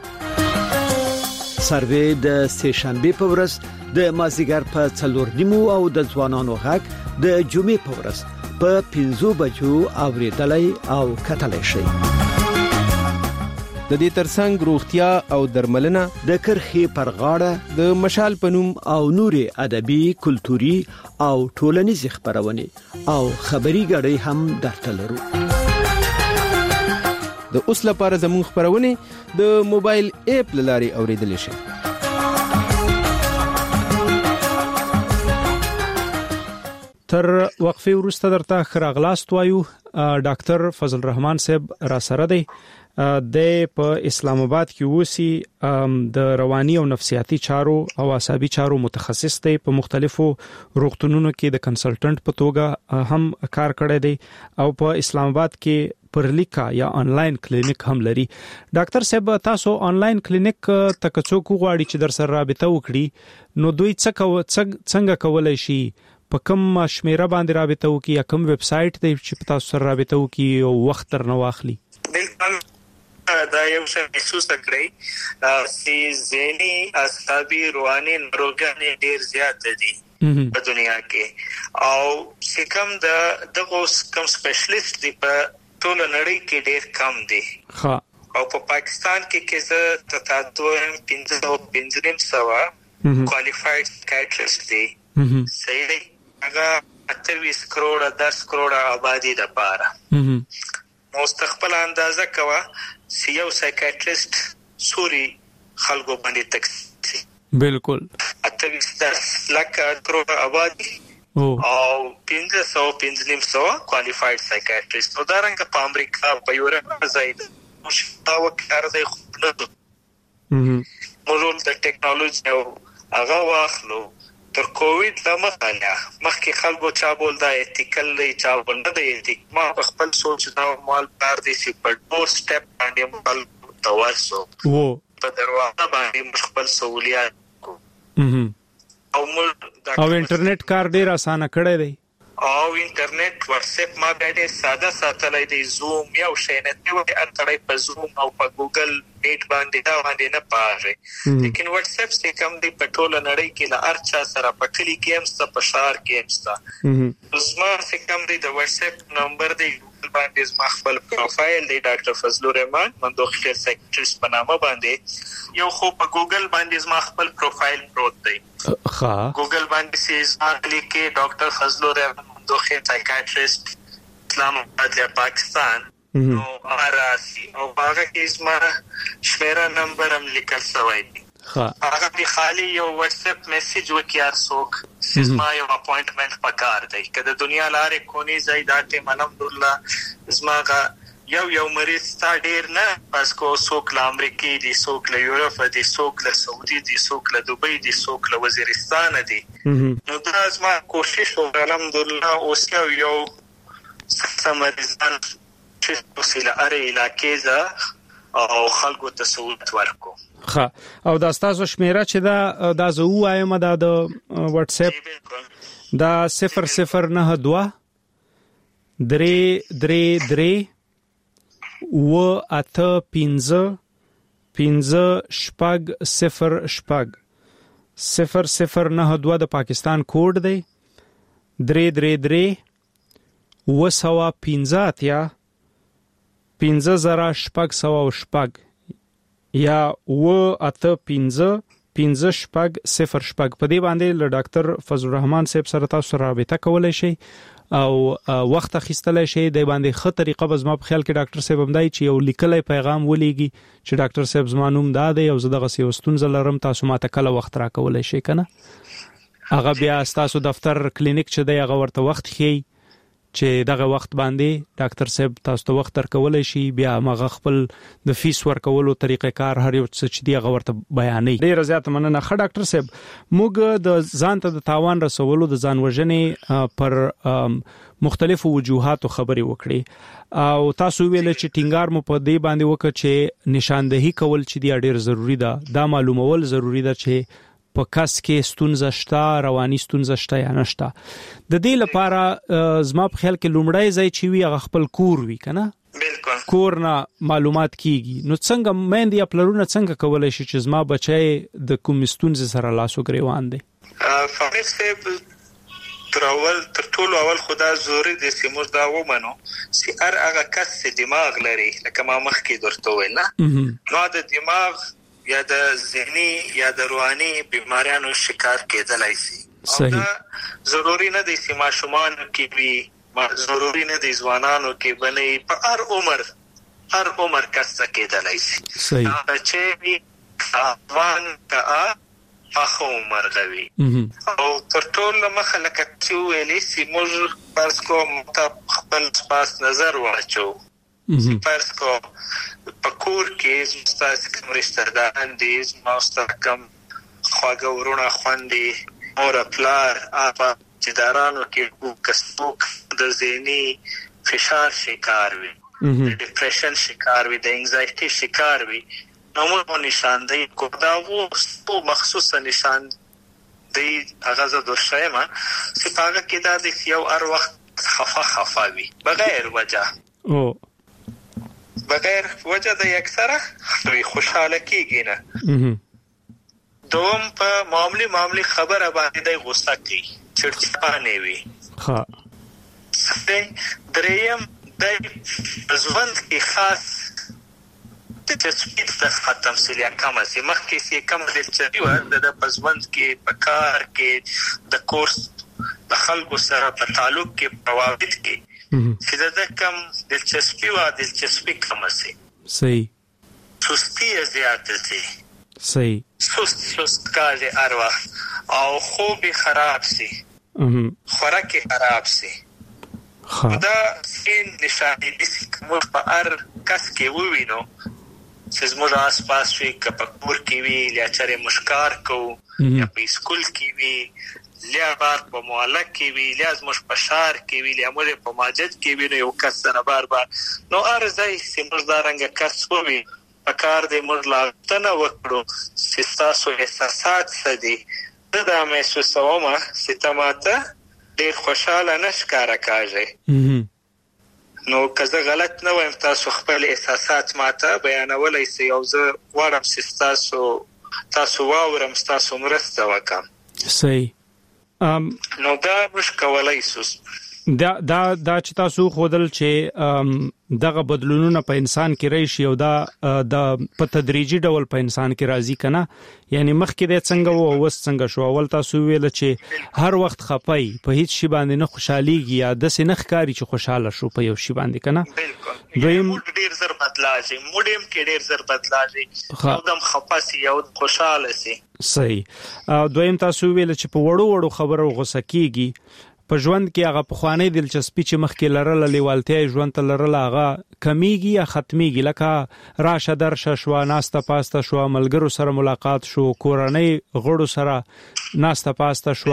سروي د سه شنبه په ورځ د مازیګر په څلور نیمو او د ځوانانو غږ د جمعې په ورځ په پنځو بجو اوریدلای او کتلای شي د دې ترڅنګ روغتیا او درملنه د کرخي پر غاړه د مشال پنوم او نوري ادبي کلتوري او ټولنیز خبرونه او خبري غړي هم درته لرو د اوس لپاره زموږ خبرونه د موبایل اپ لاري اوریدل شي تر وقفه وروسته درته خراغلاست وایو ډاکټر فضل الرحمن صاحب را سره دی د په اسلام آباد کې وسی د رواني او نفسیاتي چارو او اعصابي چارو متخصص دی په مختلفو روغتونونو کې د کنسلټنټ په توګه هم کار کړی دی او په اسلام آباد کې پر لیکا یا انلاین کلینیک هم لري ډاکټر صاحب تاسو انلاین کلینیک تکڅو غواړي چې در سره رابطه وکړي نو دوی څنګه کولای شي په کوم شمیره باندې رابطه وکړي یا کوم ویب سټ دی چې تاسو سره رابطه وکړي او وخت تر نو واخلي بالکل دا یو څه محسوس کړئ چې ذهني اعصابي رواني ناروغانې ډېر زیات دي په دنیا کې او چې کوم د دغه کوم سپیشلیست دی په ټول نړۍ کې ډېر کم دي ها او په پاکستان کې کې زه تاسو هم پنځه سوه کوالیفاید سایکیاټریست دي صحیح دی هغه اتویس کروڑه دس کروڑه آبادی د پاره مستقبل اندازه کوا سی یو سایکیاټریست سوري خلکو باندې تکسی بالکل اتویس دس لک کروڑه آبادی او پنځه سوه پنځه نیم سوه کوالیفاید سایکیاټریست او دارنګه په امریکا په یورپ ځای مشتاق کار دی خو نه موږ د ټیکنالوژي او هغه واخلو تر کووډ لمخاله مخکې خلکو چا بول دا ایتیکل دی چا بول نه دی ایتیک ما خپل سوچ دا مال بار دي چې په ډور سټپ باندې مال تواسو وو په دروازه باندې خپل سہولیات کو او مول او انټرنیټ کار ډیر اسانه کړی دی او انټرنیټ واتس اپ ما باندې ساده ساتلای دی زوم یو شی نه دی وای اتړای په زوم او په ګوګل میټ باندې دا باندې نه پاره لیکن واتس اپ څخه کم دی په ټول نړۍ کې لا ارچا سره په کلی گیمز ته په شار گیمز ته زما څخه کم دی د واتس اپ نمبر دی باندې زما خپل پروفایل دی ډاکټر فضل الرحمن مندوخیل سیکریټریس په نامه باندې یو خو په ګوګل باندې زما خپل پروفایل پروت دی ښه ګوګل باندې سیز اغلی کې ډاکټر فضل الرحمن مندوخیل سیکریټریست اسلام آباد پاکستان نو اراسي او هغه کې زما شمیره نمبر هم لیکل شوی دی هغه دی خالی یو واتس اپ میسج وکړ څوک زما یو اپوینټمنټ پکار دی کله دنیا لارې کونی ځای داته الحمدلله زما یو یو مریض تا ډیر نه پس کو څوک له امریکای دي څوک له یورپ دي څوک له سعودي دي څوک له دوبۍ دي څوک له وزیرستان دي نو دا زما کوشش او الحمدلله اوس یو سمریزان چې وسیله اره علاقې ځا او خلکو ته سہولت ورکو ښه او دا تاسو شمیره چې دا دا زه وایم دا د واتس اپ دا صفر صفر نه دوه درې درې درې و اته پنځه پنځه شپږ صفر شپږ صفر صفر نه دوه د پاکستان کوډ دی درې درې درې و سوا پنځه اتیا پنځه زره شپږ سوا شپږ یا و اته پنځه پنځه شپږ صفر شپږ په دې باندې له ډاکټر فضل الرحمن صاحب سره تاسو رابطه کولای شئ او وخت اخیستلای شئ د باندې خه طریقه به زما په خیال کې ډاکټر صاحب هم دی چې یو لیکلای پیغام ولېږي چې ډاکټر صاحب زما نوم دا دی او زه دغه سیوستون زلرم تاسو ماته کله وخت را کولای شئ کنه هغه بیا تاسو دفتر کلینیک چې دی هغه ورته وخت خي چې دغه وخت باندې ډاکټر صاحب تاسو ته وخت ورکولای شي بیا مغه خپل د فیس ورکولو طریقې کار هر یو څه چې دی هغه ورته بیانې ډیر زیات مننه خه ډاکټر صاحب موږ د ځان ته د تاوان رسولو د ځان وژنې پر مختلفو وجوهاتو خبرې وکړي او تاسو ویل چې ټینګار مو په دې باندې وکړ چې نشاندهي کول چې دی ډیر ضروری ده دا معلومول ضروری ده چې په کس کې ستونزه شته رواني ستونزه شته یا نشته د دې لپاره زما په خیال کې لومړی ځای چې وي هغه خپل کور وي کنه بالکل کور نه معلومات کیږي نو څنګه مېندې یا پلرونه څنګه کولای شي چې زما بچي د کوم ستونزې سره لاس وګریوان دي فامل سیب ترول تر ټولو اول خدا زوري د سیمور دا ومنو چې هر هغه کس چې دماغ لري لکه ما مخکې درته ویل نه نو د دماغ یا د ذهني یا د رواني بیماریانو شکار کېدلای شي صحیح ضروري نه دي چې ماشومان کې وي ضروري نه دي ځوانانو کې بنې په هر عمر هر عمر کس کېدلای شي صحیح چې ځوان کا په عمر غوي او تر ټولو مخه لکه چې ویلې چې موږ پرس کوم خپل پاس نظر واچو پرس کو پکور کې زموږ کوم رشتہ داران دي زموږ کوم خواږه ورونه خوندې اور پلار اپا چې دارانو کې کسبوک د ذهني فشار شکار وي د ډیپریشن شکار وي د انزایټي شکار وي نو موږ نشاندهي کو دا وو مخصوصه نشاندهي هغه زه درشایم چې هغه کې دا د یو هر وخت خفه خفه وي بغیر وجه او بغیر وجه د اکثره خپل خوشاله کیږي نه دوم په معاملې معاملې خبره باندې د غوسه کوي چړچپانه وي ها دریم د ځوان کې خاص د تثبیت د ختم سلیا کم سي مخکې سي کم د چوي د پزوند کې په کار کې د کورس د خلکو سره په تعلق کې پروابط کې چې دا کم دلچسپي او دلچسپي کم سي صحیح سستی زیات سي صحیح سست سست کار اروا او خوب خراب سي خوراک خراب سي دا سین نشانه دي چې موږ په هر کس کې ووینو چې زموږ آس پاس وي کپکور کې وي یا چره مشکار کو یا په سکول کې وي لیا بار په مولا کې وی لیاز مش په شار کې وی لیا مور په ماجد کې وی نو کس سره بار بار نو ارزای سیمزدارنګ کس وی په کار دې مر لاغتنه وکړو سستاسو احساسات سدي دا محسوسومه ستماته ډیر خوشاله نشکاره کاږي نو کزه غلط نه وایم تاسو خپل احساسات ماته بیانولای سي او زه وړم سستاسو تاسو واورم تاسو مرسته وکم صحیح ام نو دا مشکولای سوس دا دا دا چې تاسو خودل چې دغه بدلونونه په انسان کې راشي او دا د په تدریجي ډول په انسان کې راځي کنه یعنی مخکې د څنګه وو اوس څنګه شو اول تاسو ویل چې هر وخت خپای په هیڅ شی باندې نه خوشحاليږي یا د سینخ کاری چې خوشاله شو په یو شی باندې کنه بالکل دویم ډیر زر بدلاږي موډم کې ډیر زر بدلاږي او دم خپاسي او خوشاله سي صحیح دویم تاسو ویل چې په وړو وړو خبرو غوسه کیږي په ژوند کې هغه په خوانې دلچسپي چې مخکې لرله لیوالتیا ژوند ته لرله هغه کمیږي یا ختميږي لکه راشه درشه شو ناسته پاسته شو ملګرو سره ملاقات شو کورنۍ غړو سره ناسته پاسته شو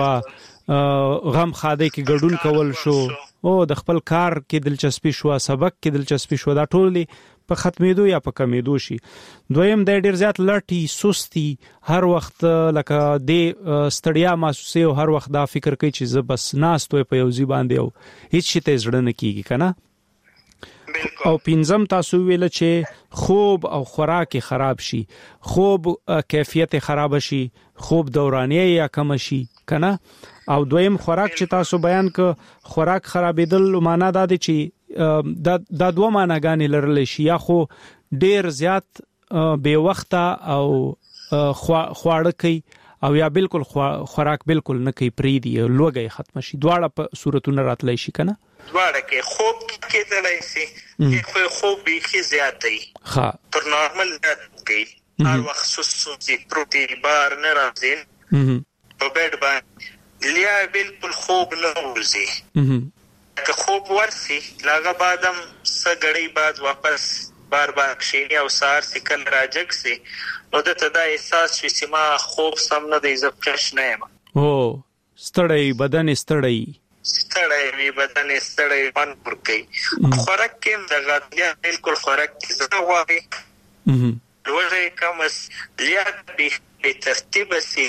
غم خاده کې ګډون کول شو او د خپل کار کې دلچسپي شو سبق کې دلچسپي شو دا ټول په ختمېدو یا په کمیدو شي دویم د ډیر زیات لټي سستی هر وخت لکه د ستړیا محسوسه او هر وخت دا فکر کوي چې زه بس ناستوي په یو ځای باندې او هیڅ شي ته زړه نه کیږي کنه او پنځم تاسو ویل چې خوب او خوراک خراب شي، خوب کیفیت خراب شي، خوب دورانیه یا کم شي کنه، او دویم خوراک چې تاسو بیان ک خوراک خرابېدل معنا دا دي چې دا د دوه معناګانې لرل شي، یا خو ډیر زیات بے وخته او خواړه کوي او یا بالکل خوراک بالکل نه کوي پری دی لوګي ختم شي، دواړه په صورتونو راتلای شي کنه، دواړه کې خوب کې دلای شي کې خوب به کې زیاتې ها تر نارمل کې هر وخت سوسي پروتین بار نه راځي په بیډ باندې لیا بالکل خوب نه ورزي که خوب ورسي لاغه بعدم سګړی بعد واپس بار بار کښینی او سار سکل راجک سي نو د ته دا احساس شي چې ما خوب سم نه دی زفرش نه یم او ستړی بدن ستړی ستړی وی بدن ستړی من پر کوي خوراک کې د غاډیا بالکل خوراک کې زړه غواړي لوړې کمس لیا به ترتیب سي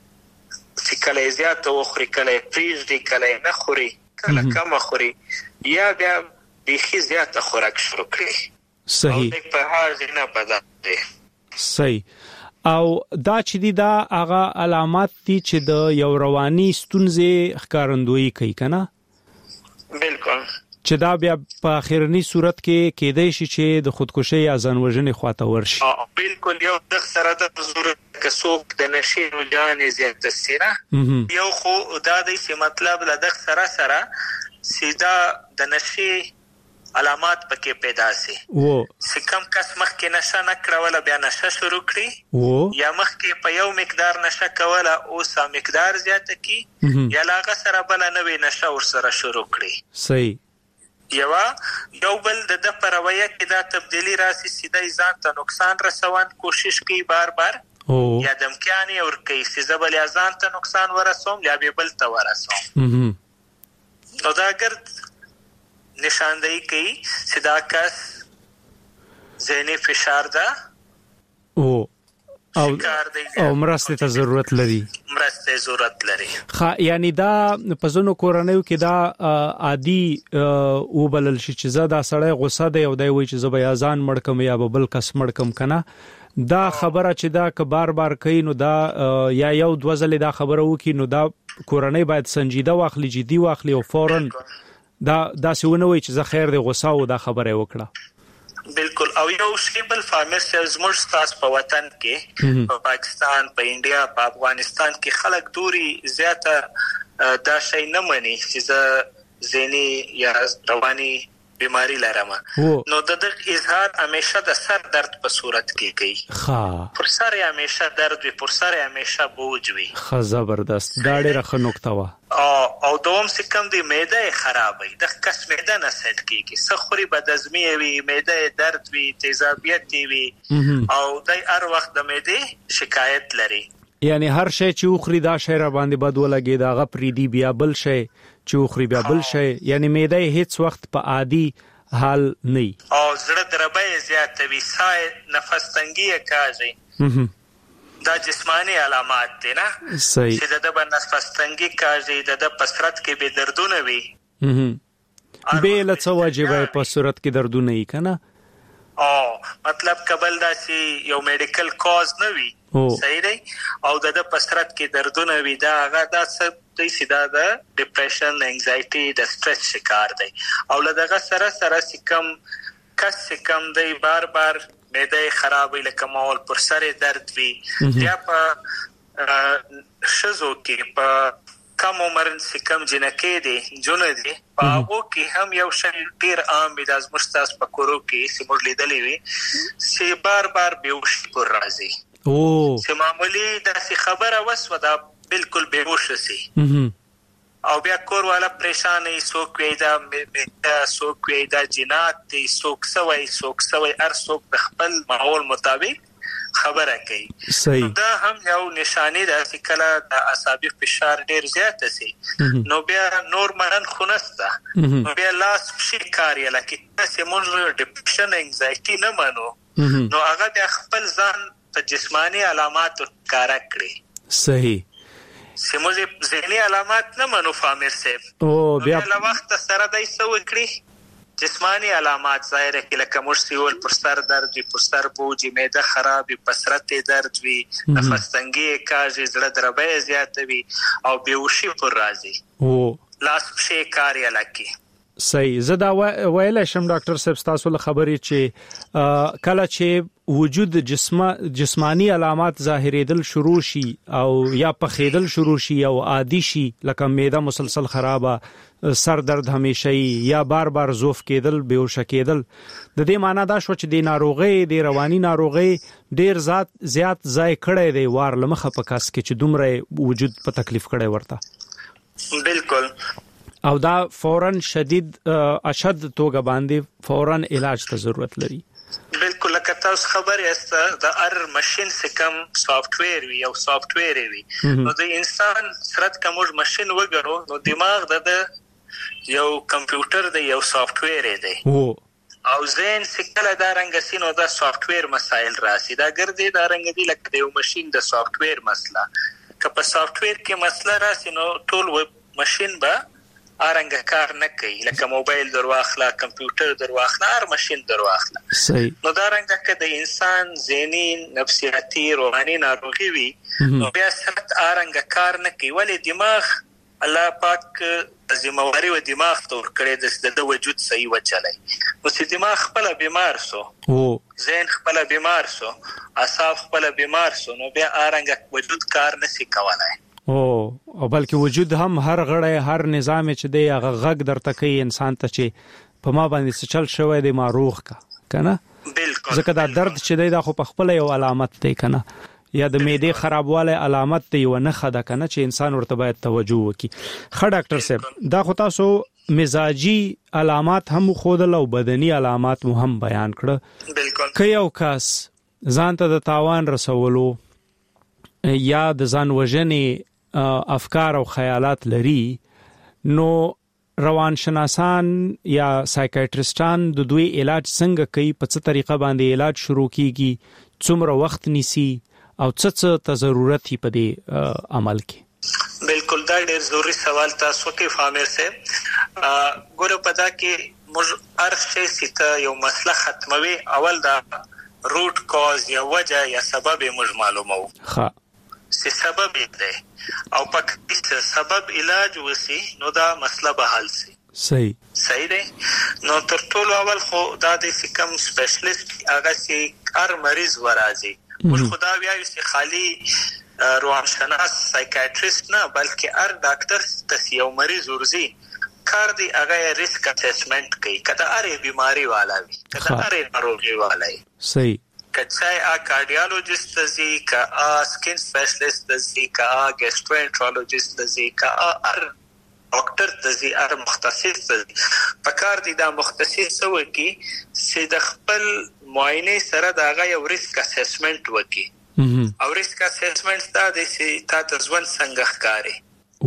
سکل زیات او خوري کله فریز دی کله نه خوري کله کم خوري یا بیا به زیات خوراک شروع کړي صحیح په هغه نه بدل صحیح. او دا چې دی دا هغه علامات دي چې د یو رواني ستونزې ښکارندویي کوي کنه، بالکل چې دا بیا په اخرنی صورت کې کېدای شي چې د خودکشي یا ځانوژنې خواته ورشي. بالکل یو د سره د ضرورت کسوک د نشي رجحان زیات سره یو خو دا د څه مطلب له د سره سره سیدا د نشي علامات پکې پیدا سي وو سکم کس مخ کې نشه نه کړول بیا نشه شروع کړي وو یا مخ کې په یو مقدار نشه کوله او سم مقدار زیات کی یا لاغه سره بل نه وي نشه ور سره شروع کړي صحیح یوا یو بل د پرويه کې دا تبدیلی راسي سیده ځان ته نقصان رسوان کوشش کوي بار بار او یا دمکانی اور کوي چې زبل ځان ته نقصان ورسوم یا به بل ته ورسوم نو دا ګرد نشاندهی کوي چې دا کس ذهني فشار ده او او او مرسته ته ضرورت لري مرسته ضرورت لري خا یعنی دا پزونو کورنیو کې دا عادي او بلل شي چې زدا سړی غوسه دی او دی وای چې زبیا ځان مړکم یا بل کس مړکم کنه، دا خبره چې دا که بار بار کوي نو دا یا یو دوزل دا خبره وکي نو دا کورنۍ باید سنجیده واخلي، جدي واخلي او فورن دا دا سونه وای چې زه خیر دی غوسه او دا خبره وکړه. بالکل او یو شی بل فارمر سیلز مور ستاس په وطن کې په پاکستان په انډیا په افغانستان کې خلک دوري زیاته دا شی نه مني چې زه ذهني یا رواني بیماری لرم نو د دغه اظهار همیشه د سر درد په صورت کې کوي ها پر سر همیشه درد وي پر سر همیشه بوج وي خا زبردست دا ډېر ښه نقطه وا او او دوم سکم دی معده خرابوي د کس معده نه سیټ کیږي سخوري بدهضمي وي معده درد وي تیزابیت وي او دای هر وخت د معده شکایت لري یعنی هر شی چې اخري دا شی را باندې بد ولګي دا غپری دی بیا بل شی چې اخري بیا بل شی یعنی معده هیڅ وخت په عادي حال نه او زړه دربه زیات وي سای نفس تنګي کاږي دا جسمانی علامات دي نه صحیح چې د نفس تنګي کاږي د پسرت کې به دردونه وي به لڅ واجبای په صورت کې دردونه یې کنه او مطلب قبل دا چې یو میډیکل کاز نه وي صحیح دی او د پسرت کې دردونه وي دا هغه دا څه دی چې دا د ډیپریشن انزایټي د سټرس شکار دی او لدغه سره سره سکم کس سکم دی بار بار معده خرابې لکه مول پر سر درد وي یا په شزو کې په کم عمر سکم جنکې دي جون دي په هغه کې هم یو شی ډیر عام دی د مستاس په کورو کې سیمور لیدلې وي سی بار بار بیهوش پر راځي او چې معمولی د خبره وسو دا بالکل بیهوش شي او بیا کور والا پریشانې سوک وی دا د سوک وی دا جنات دي سوک سوي سوک سوي ار سوک د خپل ماحول مطابق خبره کوي صحیح دا هم یو نشانی ده چې کله د اعصابي فشار ډیر زیات شي نو بیا نور منن خونسته نو بیا لاس شي کاری لکه چې موږ ډیپریشن انزایټي نه مانو نو هغه بیا خپل ځان په جسمانی علامات کار کوي صحیح سیموزي ذهني علامات نه منو فامر سیف او بیا له وخت سره دای سو کړی جسمانی علامات ظاهر کې لکه مرسیول پر سر درد وي، پر سر بوج، معده خراب وي، پسرت درد وي، نفس تنګي کاږي، زړه دربه زیات وي او بیهوشي پر راځي او لاس پښې کار یې لکه. صحیح. زدا ویل شم ډاکټر صاحب تاسو له خبرې چې کله چې وجود جسمه جسمانی علامات ظاهرېدل شروع شي او یا پخېدل شروع شي او عادي شي لکه معده مسلسل خرابه، سر درد همیشئي یا بار بار زوف کېدل، بیهوش کېدل، د دې معنی دا شو چې د ناروغي د رواني ناروغي ډیر زیات زیات ځای کړی دی وار لمخه په کاس کې چې دومره وجود په تکلیف کړی ورته. بالکل. او دا فورن شدید اشد توګه باندې فورن علاج ته ضرورت لري. بالکل. لکه تاسو خبر یاست د ار ماشين سکم سافټ ویر وی او سافټ ویر وی نو د انسان سرت کوم ماشين وګورو نو دماغ د یو کمپیوټر د یو سافټ ویر دی او زین سکله دا رنګ سينو دا سافټ ویر مسائل راسي دا ګرځي دا رنګ دی لکه یو ماشين د سافټ ویر مسله که په سافټ ویر کې مسله راسي نو ټول ماشين به ارنګ کار نه کوي، لکه موبایل درواخله، کمپیوټر درواخله، هر ماشين درواخله. صحیح. نو دا رنګ کې د انسان ذهني نفسیاتي روحاني ناروغي وي نو بیا سخت ارنګ کار نه کوي، ولی دماغ الله پاک ذمہواری و دماغ تور کړی د وجود صحیح وچلای. نو چې دماغ خپل بیمار سو او ذهن خپل بیمار سو، اعصاب خپل بیمار سو، نو بیا ارنګ وجود کار نشي کولای. او او بلکې وجود هم هر غړی هر نظام چې دی هغه غږ درته کوي انسان ته چې په ما باندې څه چل شوی دی ما روغ کا کنه. بالکل. ځکه دا درد چې دی دا خو په خپل یو علامت دی کنه، یا د معدې خرابواله علامت دی و نه خده کنه چې انسان ورته باید توجه وکړي. خ ډاکټر صاحب دا خو تاسو مزاجي علامات هم خودل او بدني علامات مو هم بیان کړه. بالکل. که یو کس ځان ته د تاوان رسولو یا د ځان وژنې افکار او خیالات لري نو روانشناسان یا سایکیاټریسټان د دوی علاج څنګه کوي، په څه طریقه باندې علاج شروع کیږي، څومره وخت نیسي او څه څه ته ضرورت هي په دې عمل کې؟ بالکل دا ډېر ضروري سوال تاسو کې فامر سه ګوره پدا کې موږ هر شي چې یو مسله ختموي اول دا روټ کاز یا وجه یا سبب موږ معلومو. ها څه سبب دی او پکې سبب علاج وسی نو دا مسله به حل شي. صحیح. صحیح دی. نو تر ټولو اول خو دا د سکم سپیشلیست هغه سي هر مریض ورازي موږ خدا ویایو چې خالی روانشناس سایکیاټریست نه بلکې هر ډاکټر ته یو مریض ورزي کار دی هغه ریسک اسسمنت کوي کله هر بیماری والا وي کله هر ناروغي والا وي. صحیح. کچای ا کارډیالوجست دزي کا ا سکین سپیشلیست دزي کا ا گیسټرونټرولوجست دزي کا ار ډاکټر دزي ار مختص دزي پکار دي دا مختص سوي کی چې د خپل معاینه سره داغه یو ریسک اسسمنت وکي او ریسک اسسمنت دا د چې تاسو ځوان څنګه ښکاری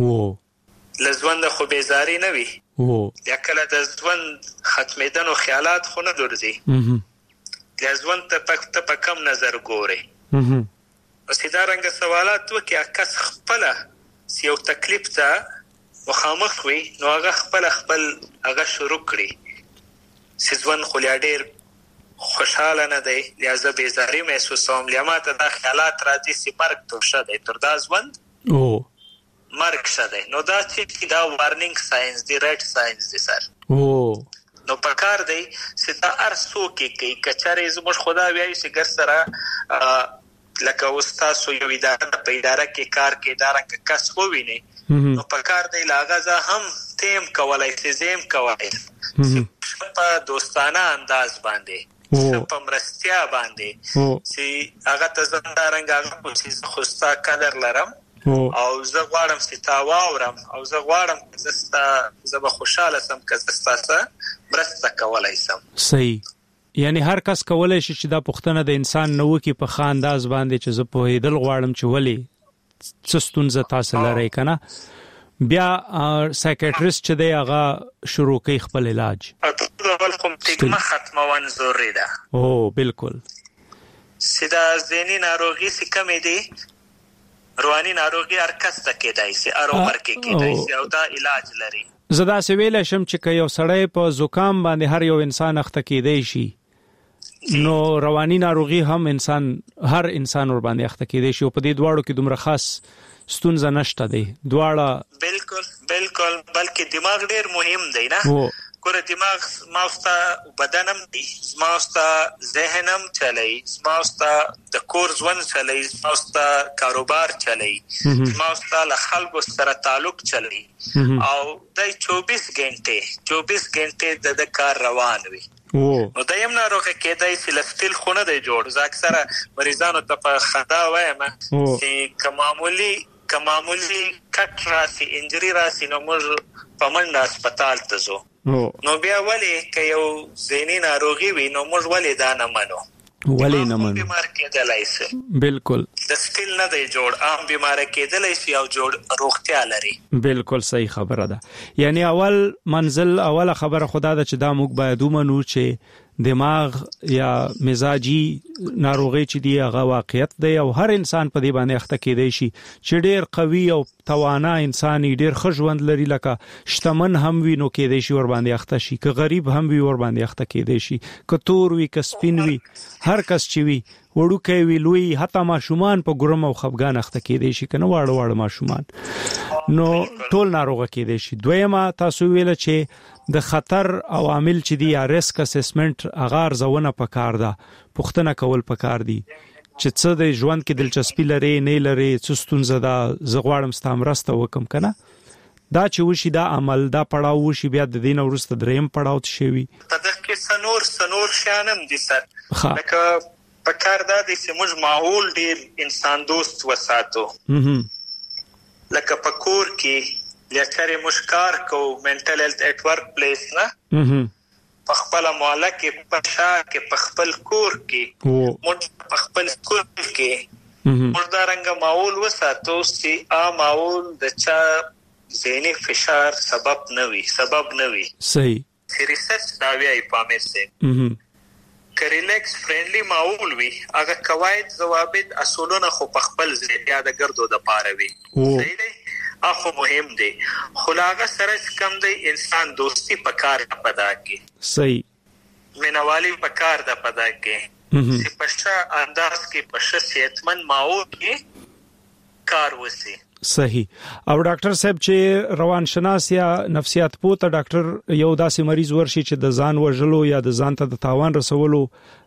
او لزوند خو بیزاری نه وي او یا کله د ځوان ختمېدنو خیالات خو نه درځي لازم ته په په کم نظر ګوري. او سیدا رنګ سوالات وکي کس خپل یو تکلیف ته مخامخ وي نو هغه خپل خپل هغه شروع کړي سیزون خو ډېر خوشاله نه دی لازم بیزاری محسوسوم لیامات د خیالات راځي چې مرګ تو شته تر دا ځوند او مرګ شته نو دا چې دا وارنینګ ساينس دی ریډ ساينس دی سر او نو پکار دی چې دا ارسو کې کې کچاري زموږ خدا ویایي چې ګر سره لکه استاد سو یو اداره په اداره کې کار کې اداره کې کس وویني نو پکار دی لاغه هم تیم کولای چې زم کولای په دوستانه انداز باندې په مرستیا باندې چې هغه ته زنده رنګ هغه چې خوستا کلر لرم او زه غواړم چې تا واورم او زه غواړم زستا زه به خوشاله سم که زستا څه مرسته کولای سم. صحیح. یعنی هر کس کولای شي چې دا پوښتنه د انسان نو کې په خانداز باندې چې زه په هیدل غواړم چې ولی څه ستونزه تاسو لري کنه بیا سایکیاټریست چې دی هغه شروع کوي خپل علاج. اول کوم تګما ختمون ضروري ده. او بالکل. سیدا ذهني ناروغي څه کمې دي رواني ناروغي هر کس ته کېدای شي، هر عمر کې کېدای شي او دا علاج لري. زدا سویل شم چې یو سړی په زکام باندې هر یو انسان اخته کېدای شي، نو رواني ناروغي هم انسان هر انسان ور باندې اخته کېدای شي او په دې دواړو کې دومره خاص ستونزه نشته دی. دواړه بالکل بالکل، بلکې دماغ ډیر مهم دی نه. ګوره دماغ ما وستا بدنم دی، ما وستا ذهنم چلی، ما وستا د کور ژوند چلی، ما وستا کاروبار چلی، ما وستا له خلکو سره تعلق چلی او د چوبیس غنټه چوبیس غنټه د کار روان وي. نو دایم ناروغه کېدای شي لستل خونه دی جوړ. زه اکثره مریضانو ته په خندا وایم چې کمامولي کمامولي کټ راسي، انجری راسي، نو موږ په منډه هسپتال ته ځو. نو بیا ولې که یو ذهني ناروغي وي نو موږ ولې دا نه منو؟ ولې نه منو؟ بیمار کېدلای شي، بالکل د سټیل نه دی جوړ، عام بیمار کېدلای شي او جوړ روغتیا لري. بالکل صحیح خبره ده. یعنی اول منزل اوله خبره خدا ده چې دا موږ باید ومنو چې دماغ یا مزاجي ناروغي چې دی هغه واقعیت دی او هر انسان په دې باندې اخته کېدای شي چې ډیر قوي او توانا انسان ډیر خژوند لري، لکه شتمن هم وي نو کېدای شي ور باندې اخته شي، که غریب هم وي ور باندې اخته کېدای شي، که تور وي که سپین وي، هر کس چې وي وړوکی وي لوی، حتی ماشومان په ګرم او خفګان اخته کېدای شي، کنه واړه واړه ماشومان، نو ټول ناروغه کېدای شي. دویمه تاسو ویل چې د خطر عوامل چې دی یا ریسک اسسمنت هغه ارزونه پکار ده، پوښتنه کول پکار دي چې څه د ژوند کې دلچسپي لري نه لري، څه ستونزه ده، زه غواړم ستا مرسته وکم کنه. دا چې وشي دا عمل دا پړاو وشي، بیا د دین وروسته دریم پړاو ته شي. په دغه کې سنور سنور شانم دي سر، لکه پکار دا دي چې موږ ماحول ډیر انسان دوست وساتو. لکه په کور کې لیکره مشکار کو منټل هیلث ایٹ ورک پلیس نه، په خپل محله کې، په شهر کې، په خپل کور کې، موږ په خپل کور کې موږ دا رنګ ماحول وساتو چې ا ماحول د چا ذهني فشار سبب نه وي سبب نه وي. صحیح. چې ریسرچ دا ویایي په امر سه که ریلیکس فرندلی ماحول وي، هغه قواعد ضوابط اصولونه خو په خپل ځای د ګردو د پاره وي. صحیح دی. اخو مهم دی، خو لاغه سره کم دی انسان دوستی پکار پدا کې. صحیح. مینوالی پکار د پدا کې چې پښه انداز کې پښه صحتمند ماحول کې کار وسی. صحیح. او ډاکټر صاحب چې روانشناس یا نفسیات پوهه ډاکټر یو داسې مریض ورشي چې د ځان وژلو یا د ځان ته د تاوان رسولو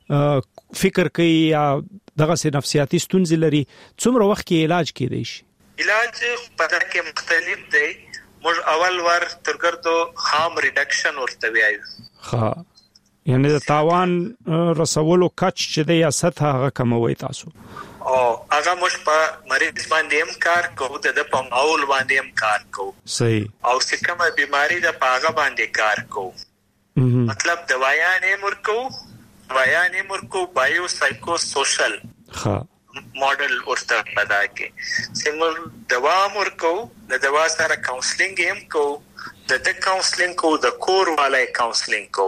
فکر کوي یا دغه سي نفسیاتي ستونزې لري، څومره وخت کې علاج کېدای شي؟ علاج په دغه کې مختلف دی. موږ اول ور ترګردو هارم ریډکشن ورته وایو. ها، یعنی د تاوان رسولو کچ چې دی یا سطح هغه کموي تاسو. او هغه موږ په مریض باندې هم کار کوو، د په ماحول باندې هم کار کوو. صحیح. او چې کومه بیماری د پاغه باندې کار کوو. مطلب دوايانې مرکو دوايانې مرکو بایو سایکو سوشل ها ماډل ورته پدا کې سیمل دوا مرکو، د دوا سره کاونسلینګ هم کو، د د کاونسلینګ کو، د کور والای کاونسلینګ کو.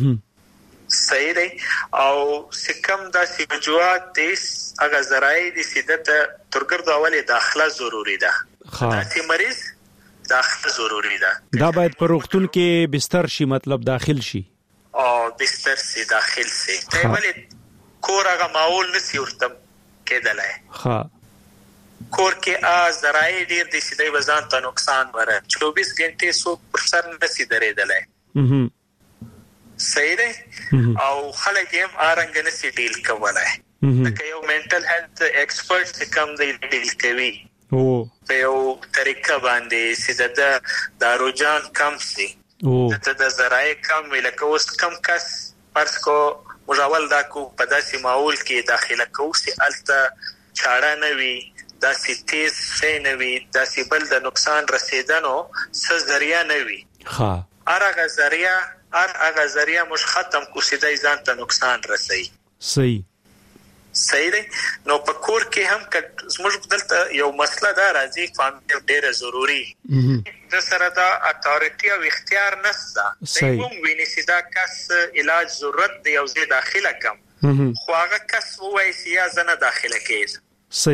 صحیح دی. او سکم دا سیجوات دیس اگر زرای دی سیدت ترګرد اولي داخله ضروری ده. دا سی مریض داخله ضروری ده. دا باید پر وختون کې بستر شي، مطلب داخل شي. او بستر سي داخل سي. ته ولی کور هغه ماحول نسی ورته کېدلای. ها. کور کې ا زرای ډیر دي چې د وزن ته نقصان ور چوبیس غنټه سو پر سر نسی درېدلای. هم. صحیح دی. او خلک هم ارنګ نسی ډیل کولای. لکه یو منټل هیلث ایکسپرټ کم دی ډیل کوي. او په یو طریقه باندې چې د داروجان کم سي. او د زرای کم ویل که اوس کم کس پرس کو مجاول دا کو په داسې ماحول کې داخله کو چې الته چاړه نه وي، داسې تیز شی نه وي، داسې بل د نقصان رسیدنو څه ذریعہ نه وي. ها. هغه ذریعہ هغه ذریعہ مش ختم کو سیدای ځان ته نقصان رسي. صحیح. صحیح دی. نو په کور کې هم زموږ دلته یو مسله دا راځي، فامیل ډیره ضروری. د سره دا اتارټي او اختیار نشته. کوم ویني چې دا کس علاج ضرورت دی او زه داخله کم، خو هغه کس وایي چې یا زنه داخله کېږي. صحیح.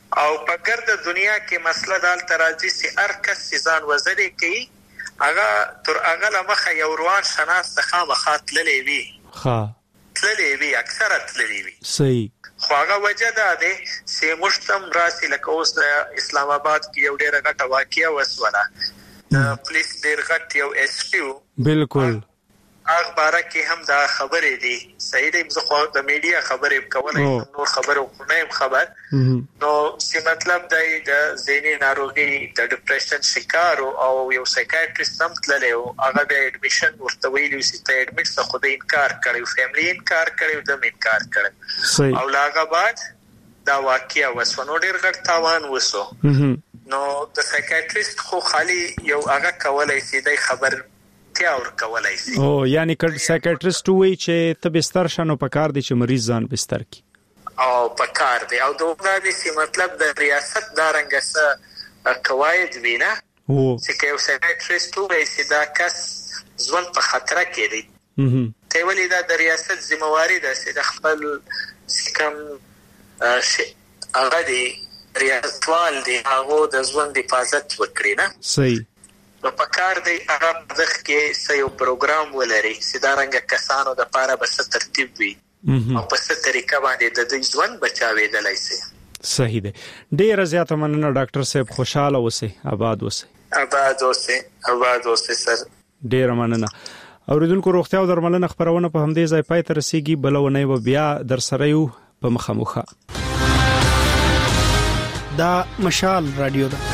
او په ګرد دنیا کې مسله دال تراځي چې هر کس ځان وزري کوي هغه تر هغه لمخه یو روان شناس څخه مخات للی وي ها تللی وي اکثره تللی وي صحیح خو هغه وجه ده چې مشتم راسي لکه اوس اسلام آباد کې یو ډېر غټه واقعه وسوله پولیس ډېر غټ یو ایس پی بالکل اخباره کې هم دا خبرې دي صحیح دی زه خو د میډیا خبرې کولای نور خبرو نه خبر نو چې مطلب دی د ذهني ناروغي د ډیپریشن شکار او یو سایکیاټریست هم تللی او هغه د اډمیشن ورته ویلي چې ته اډمیټ څه خو د انکار کړی فیملی انکار کړی د انکار کړی او لاغه بعد دا واقعیا وسو نو ډیر غټ تاوان وسو نو د سایکیاټریست خو خالی یو هغه کولای شي د خبر تیار کولای شي او یعنی کله سایکیاټریست وی چې ته بستر شنو پکار دي چې مریض ځان بستر کی او پکار دی او دوه دي چې مطلب د ریاست دارنګ سره قواعد وینا او چې یو سایکیاټریست وی چې دا کس ځوان په خطر کې دی ته ولې دا د ریاست ذمہواری ده چې د خپل سکم شي هغه دی ریاستوال دی هغه د ځوان د حفاظت وکړي نه صحیح نو پکار دی هغه دغه کې سيو پروګرام ولري چې دا رنګ کسانو د پاره بس ترتیب وي او په ست طریقه باندې د دې ځوان بچاوي دلای شي صحیح دی ډیر زیاته مننه ډاکټر صاحب خوشاله اوسئ آباد اوسئ آباد اوسئ آباد اوسئ سر ډیر مننه اوریدونکو روغتیا او درملنه خبرونه په همدې ځای پای ته رسیدي بلونه و بیا در سره یو په مخامخه دا مشال رادیو ده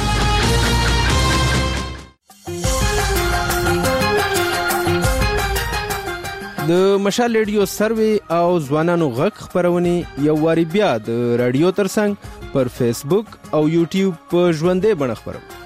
د مشال ریډیو سروي او ځوانانو غږ خبرونه یو واری بیا د رادیو ترڅنګ پر فیسبوک او یوټیوب په ژوندې بڼه خبرو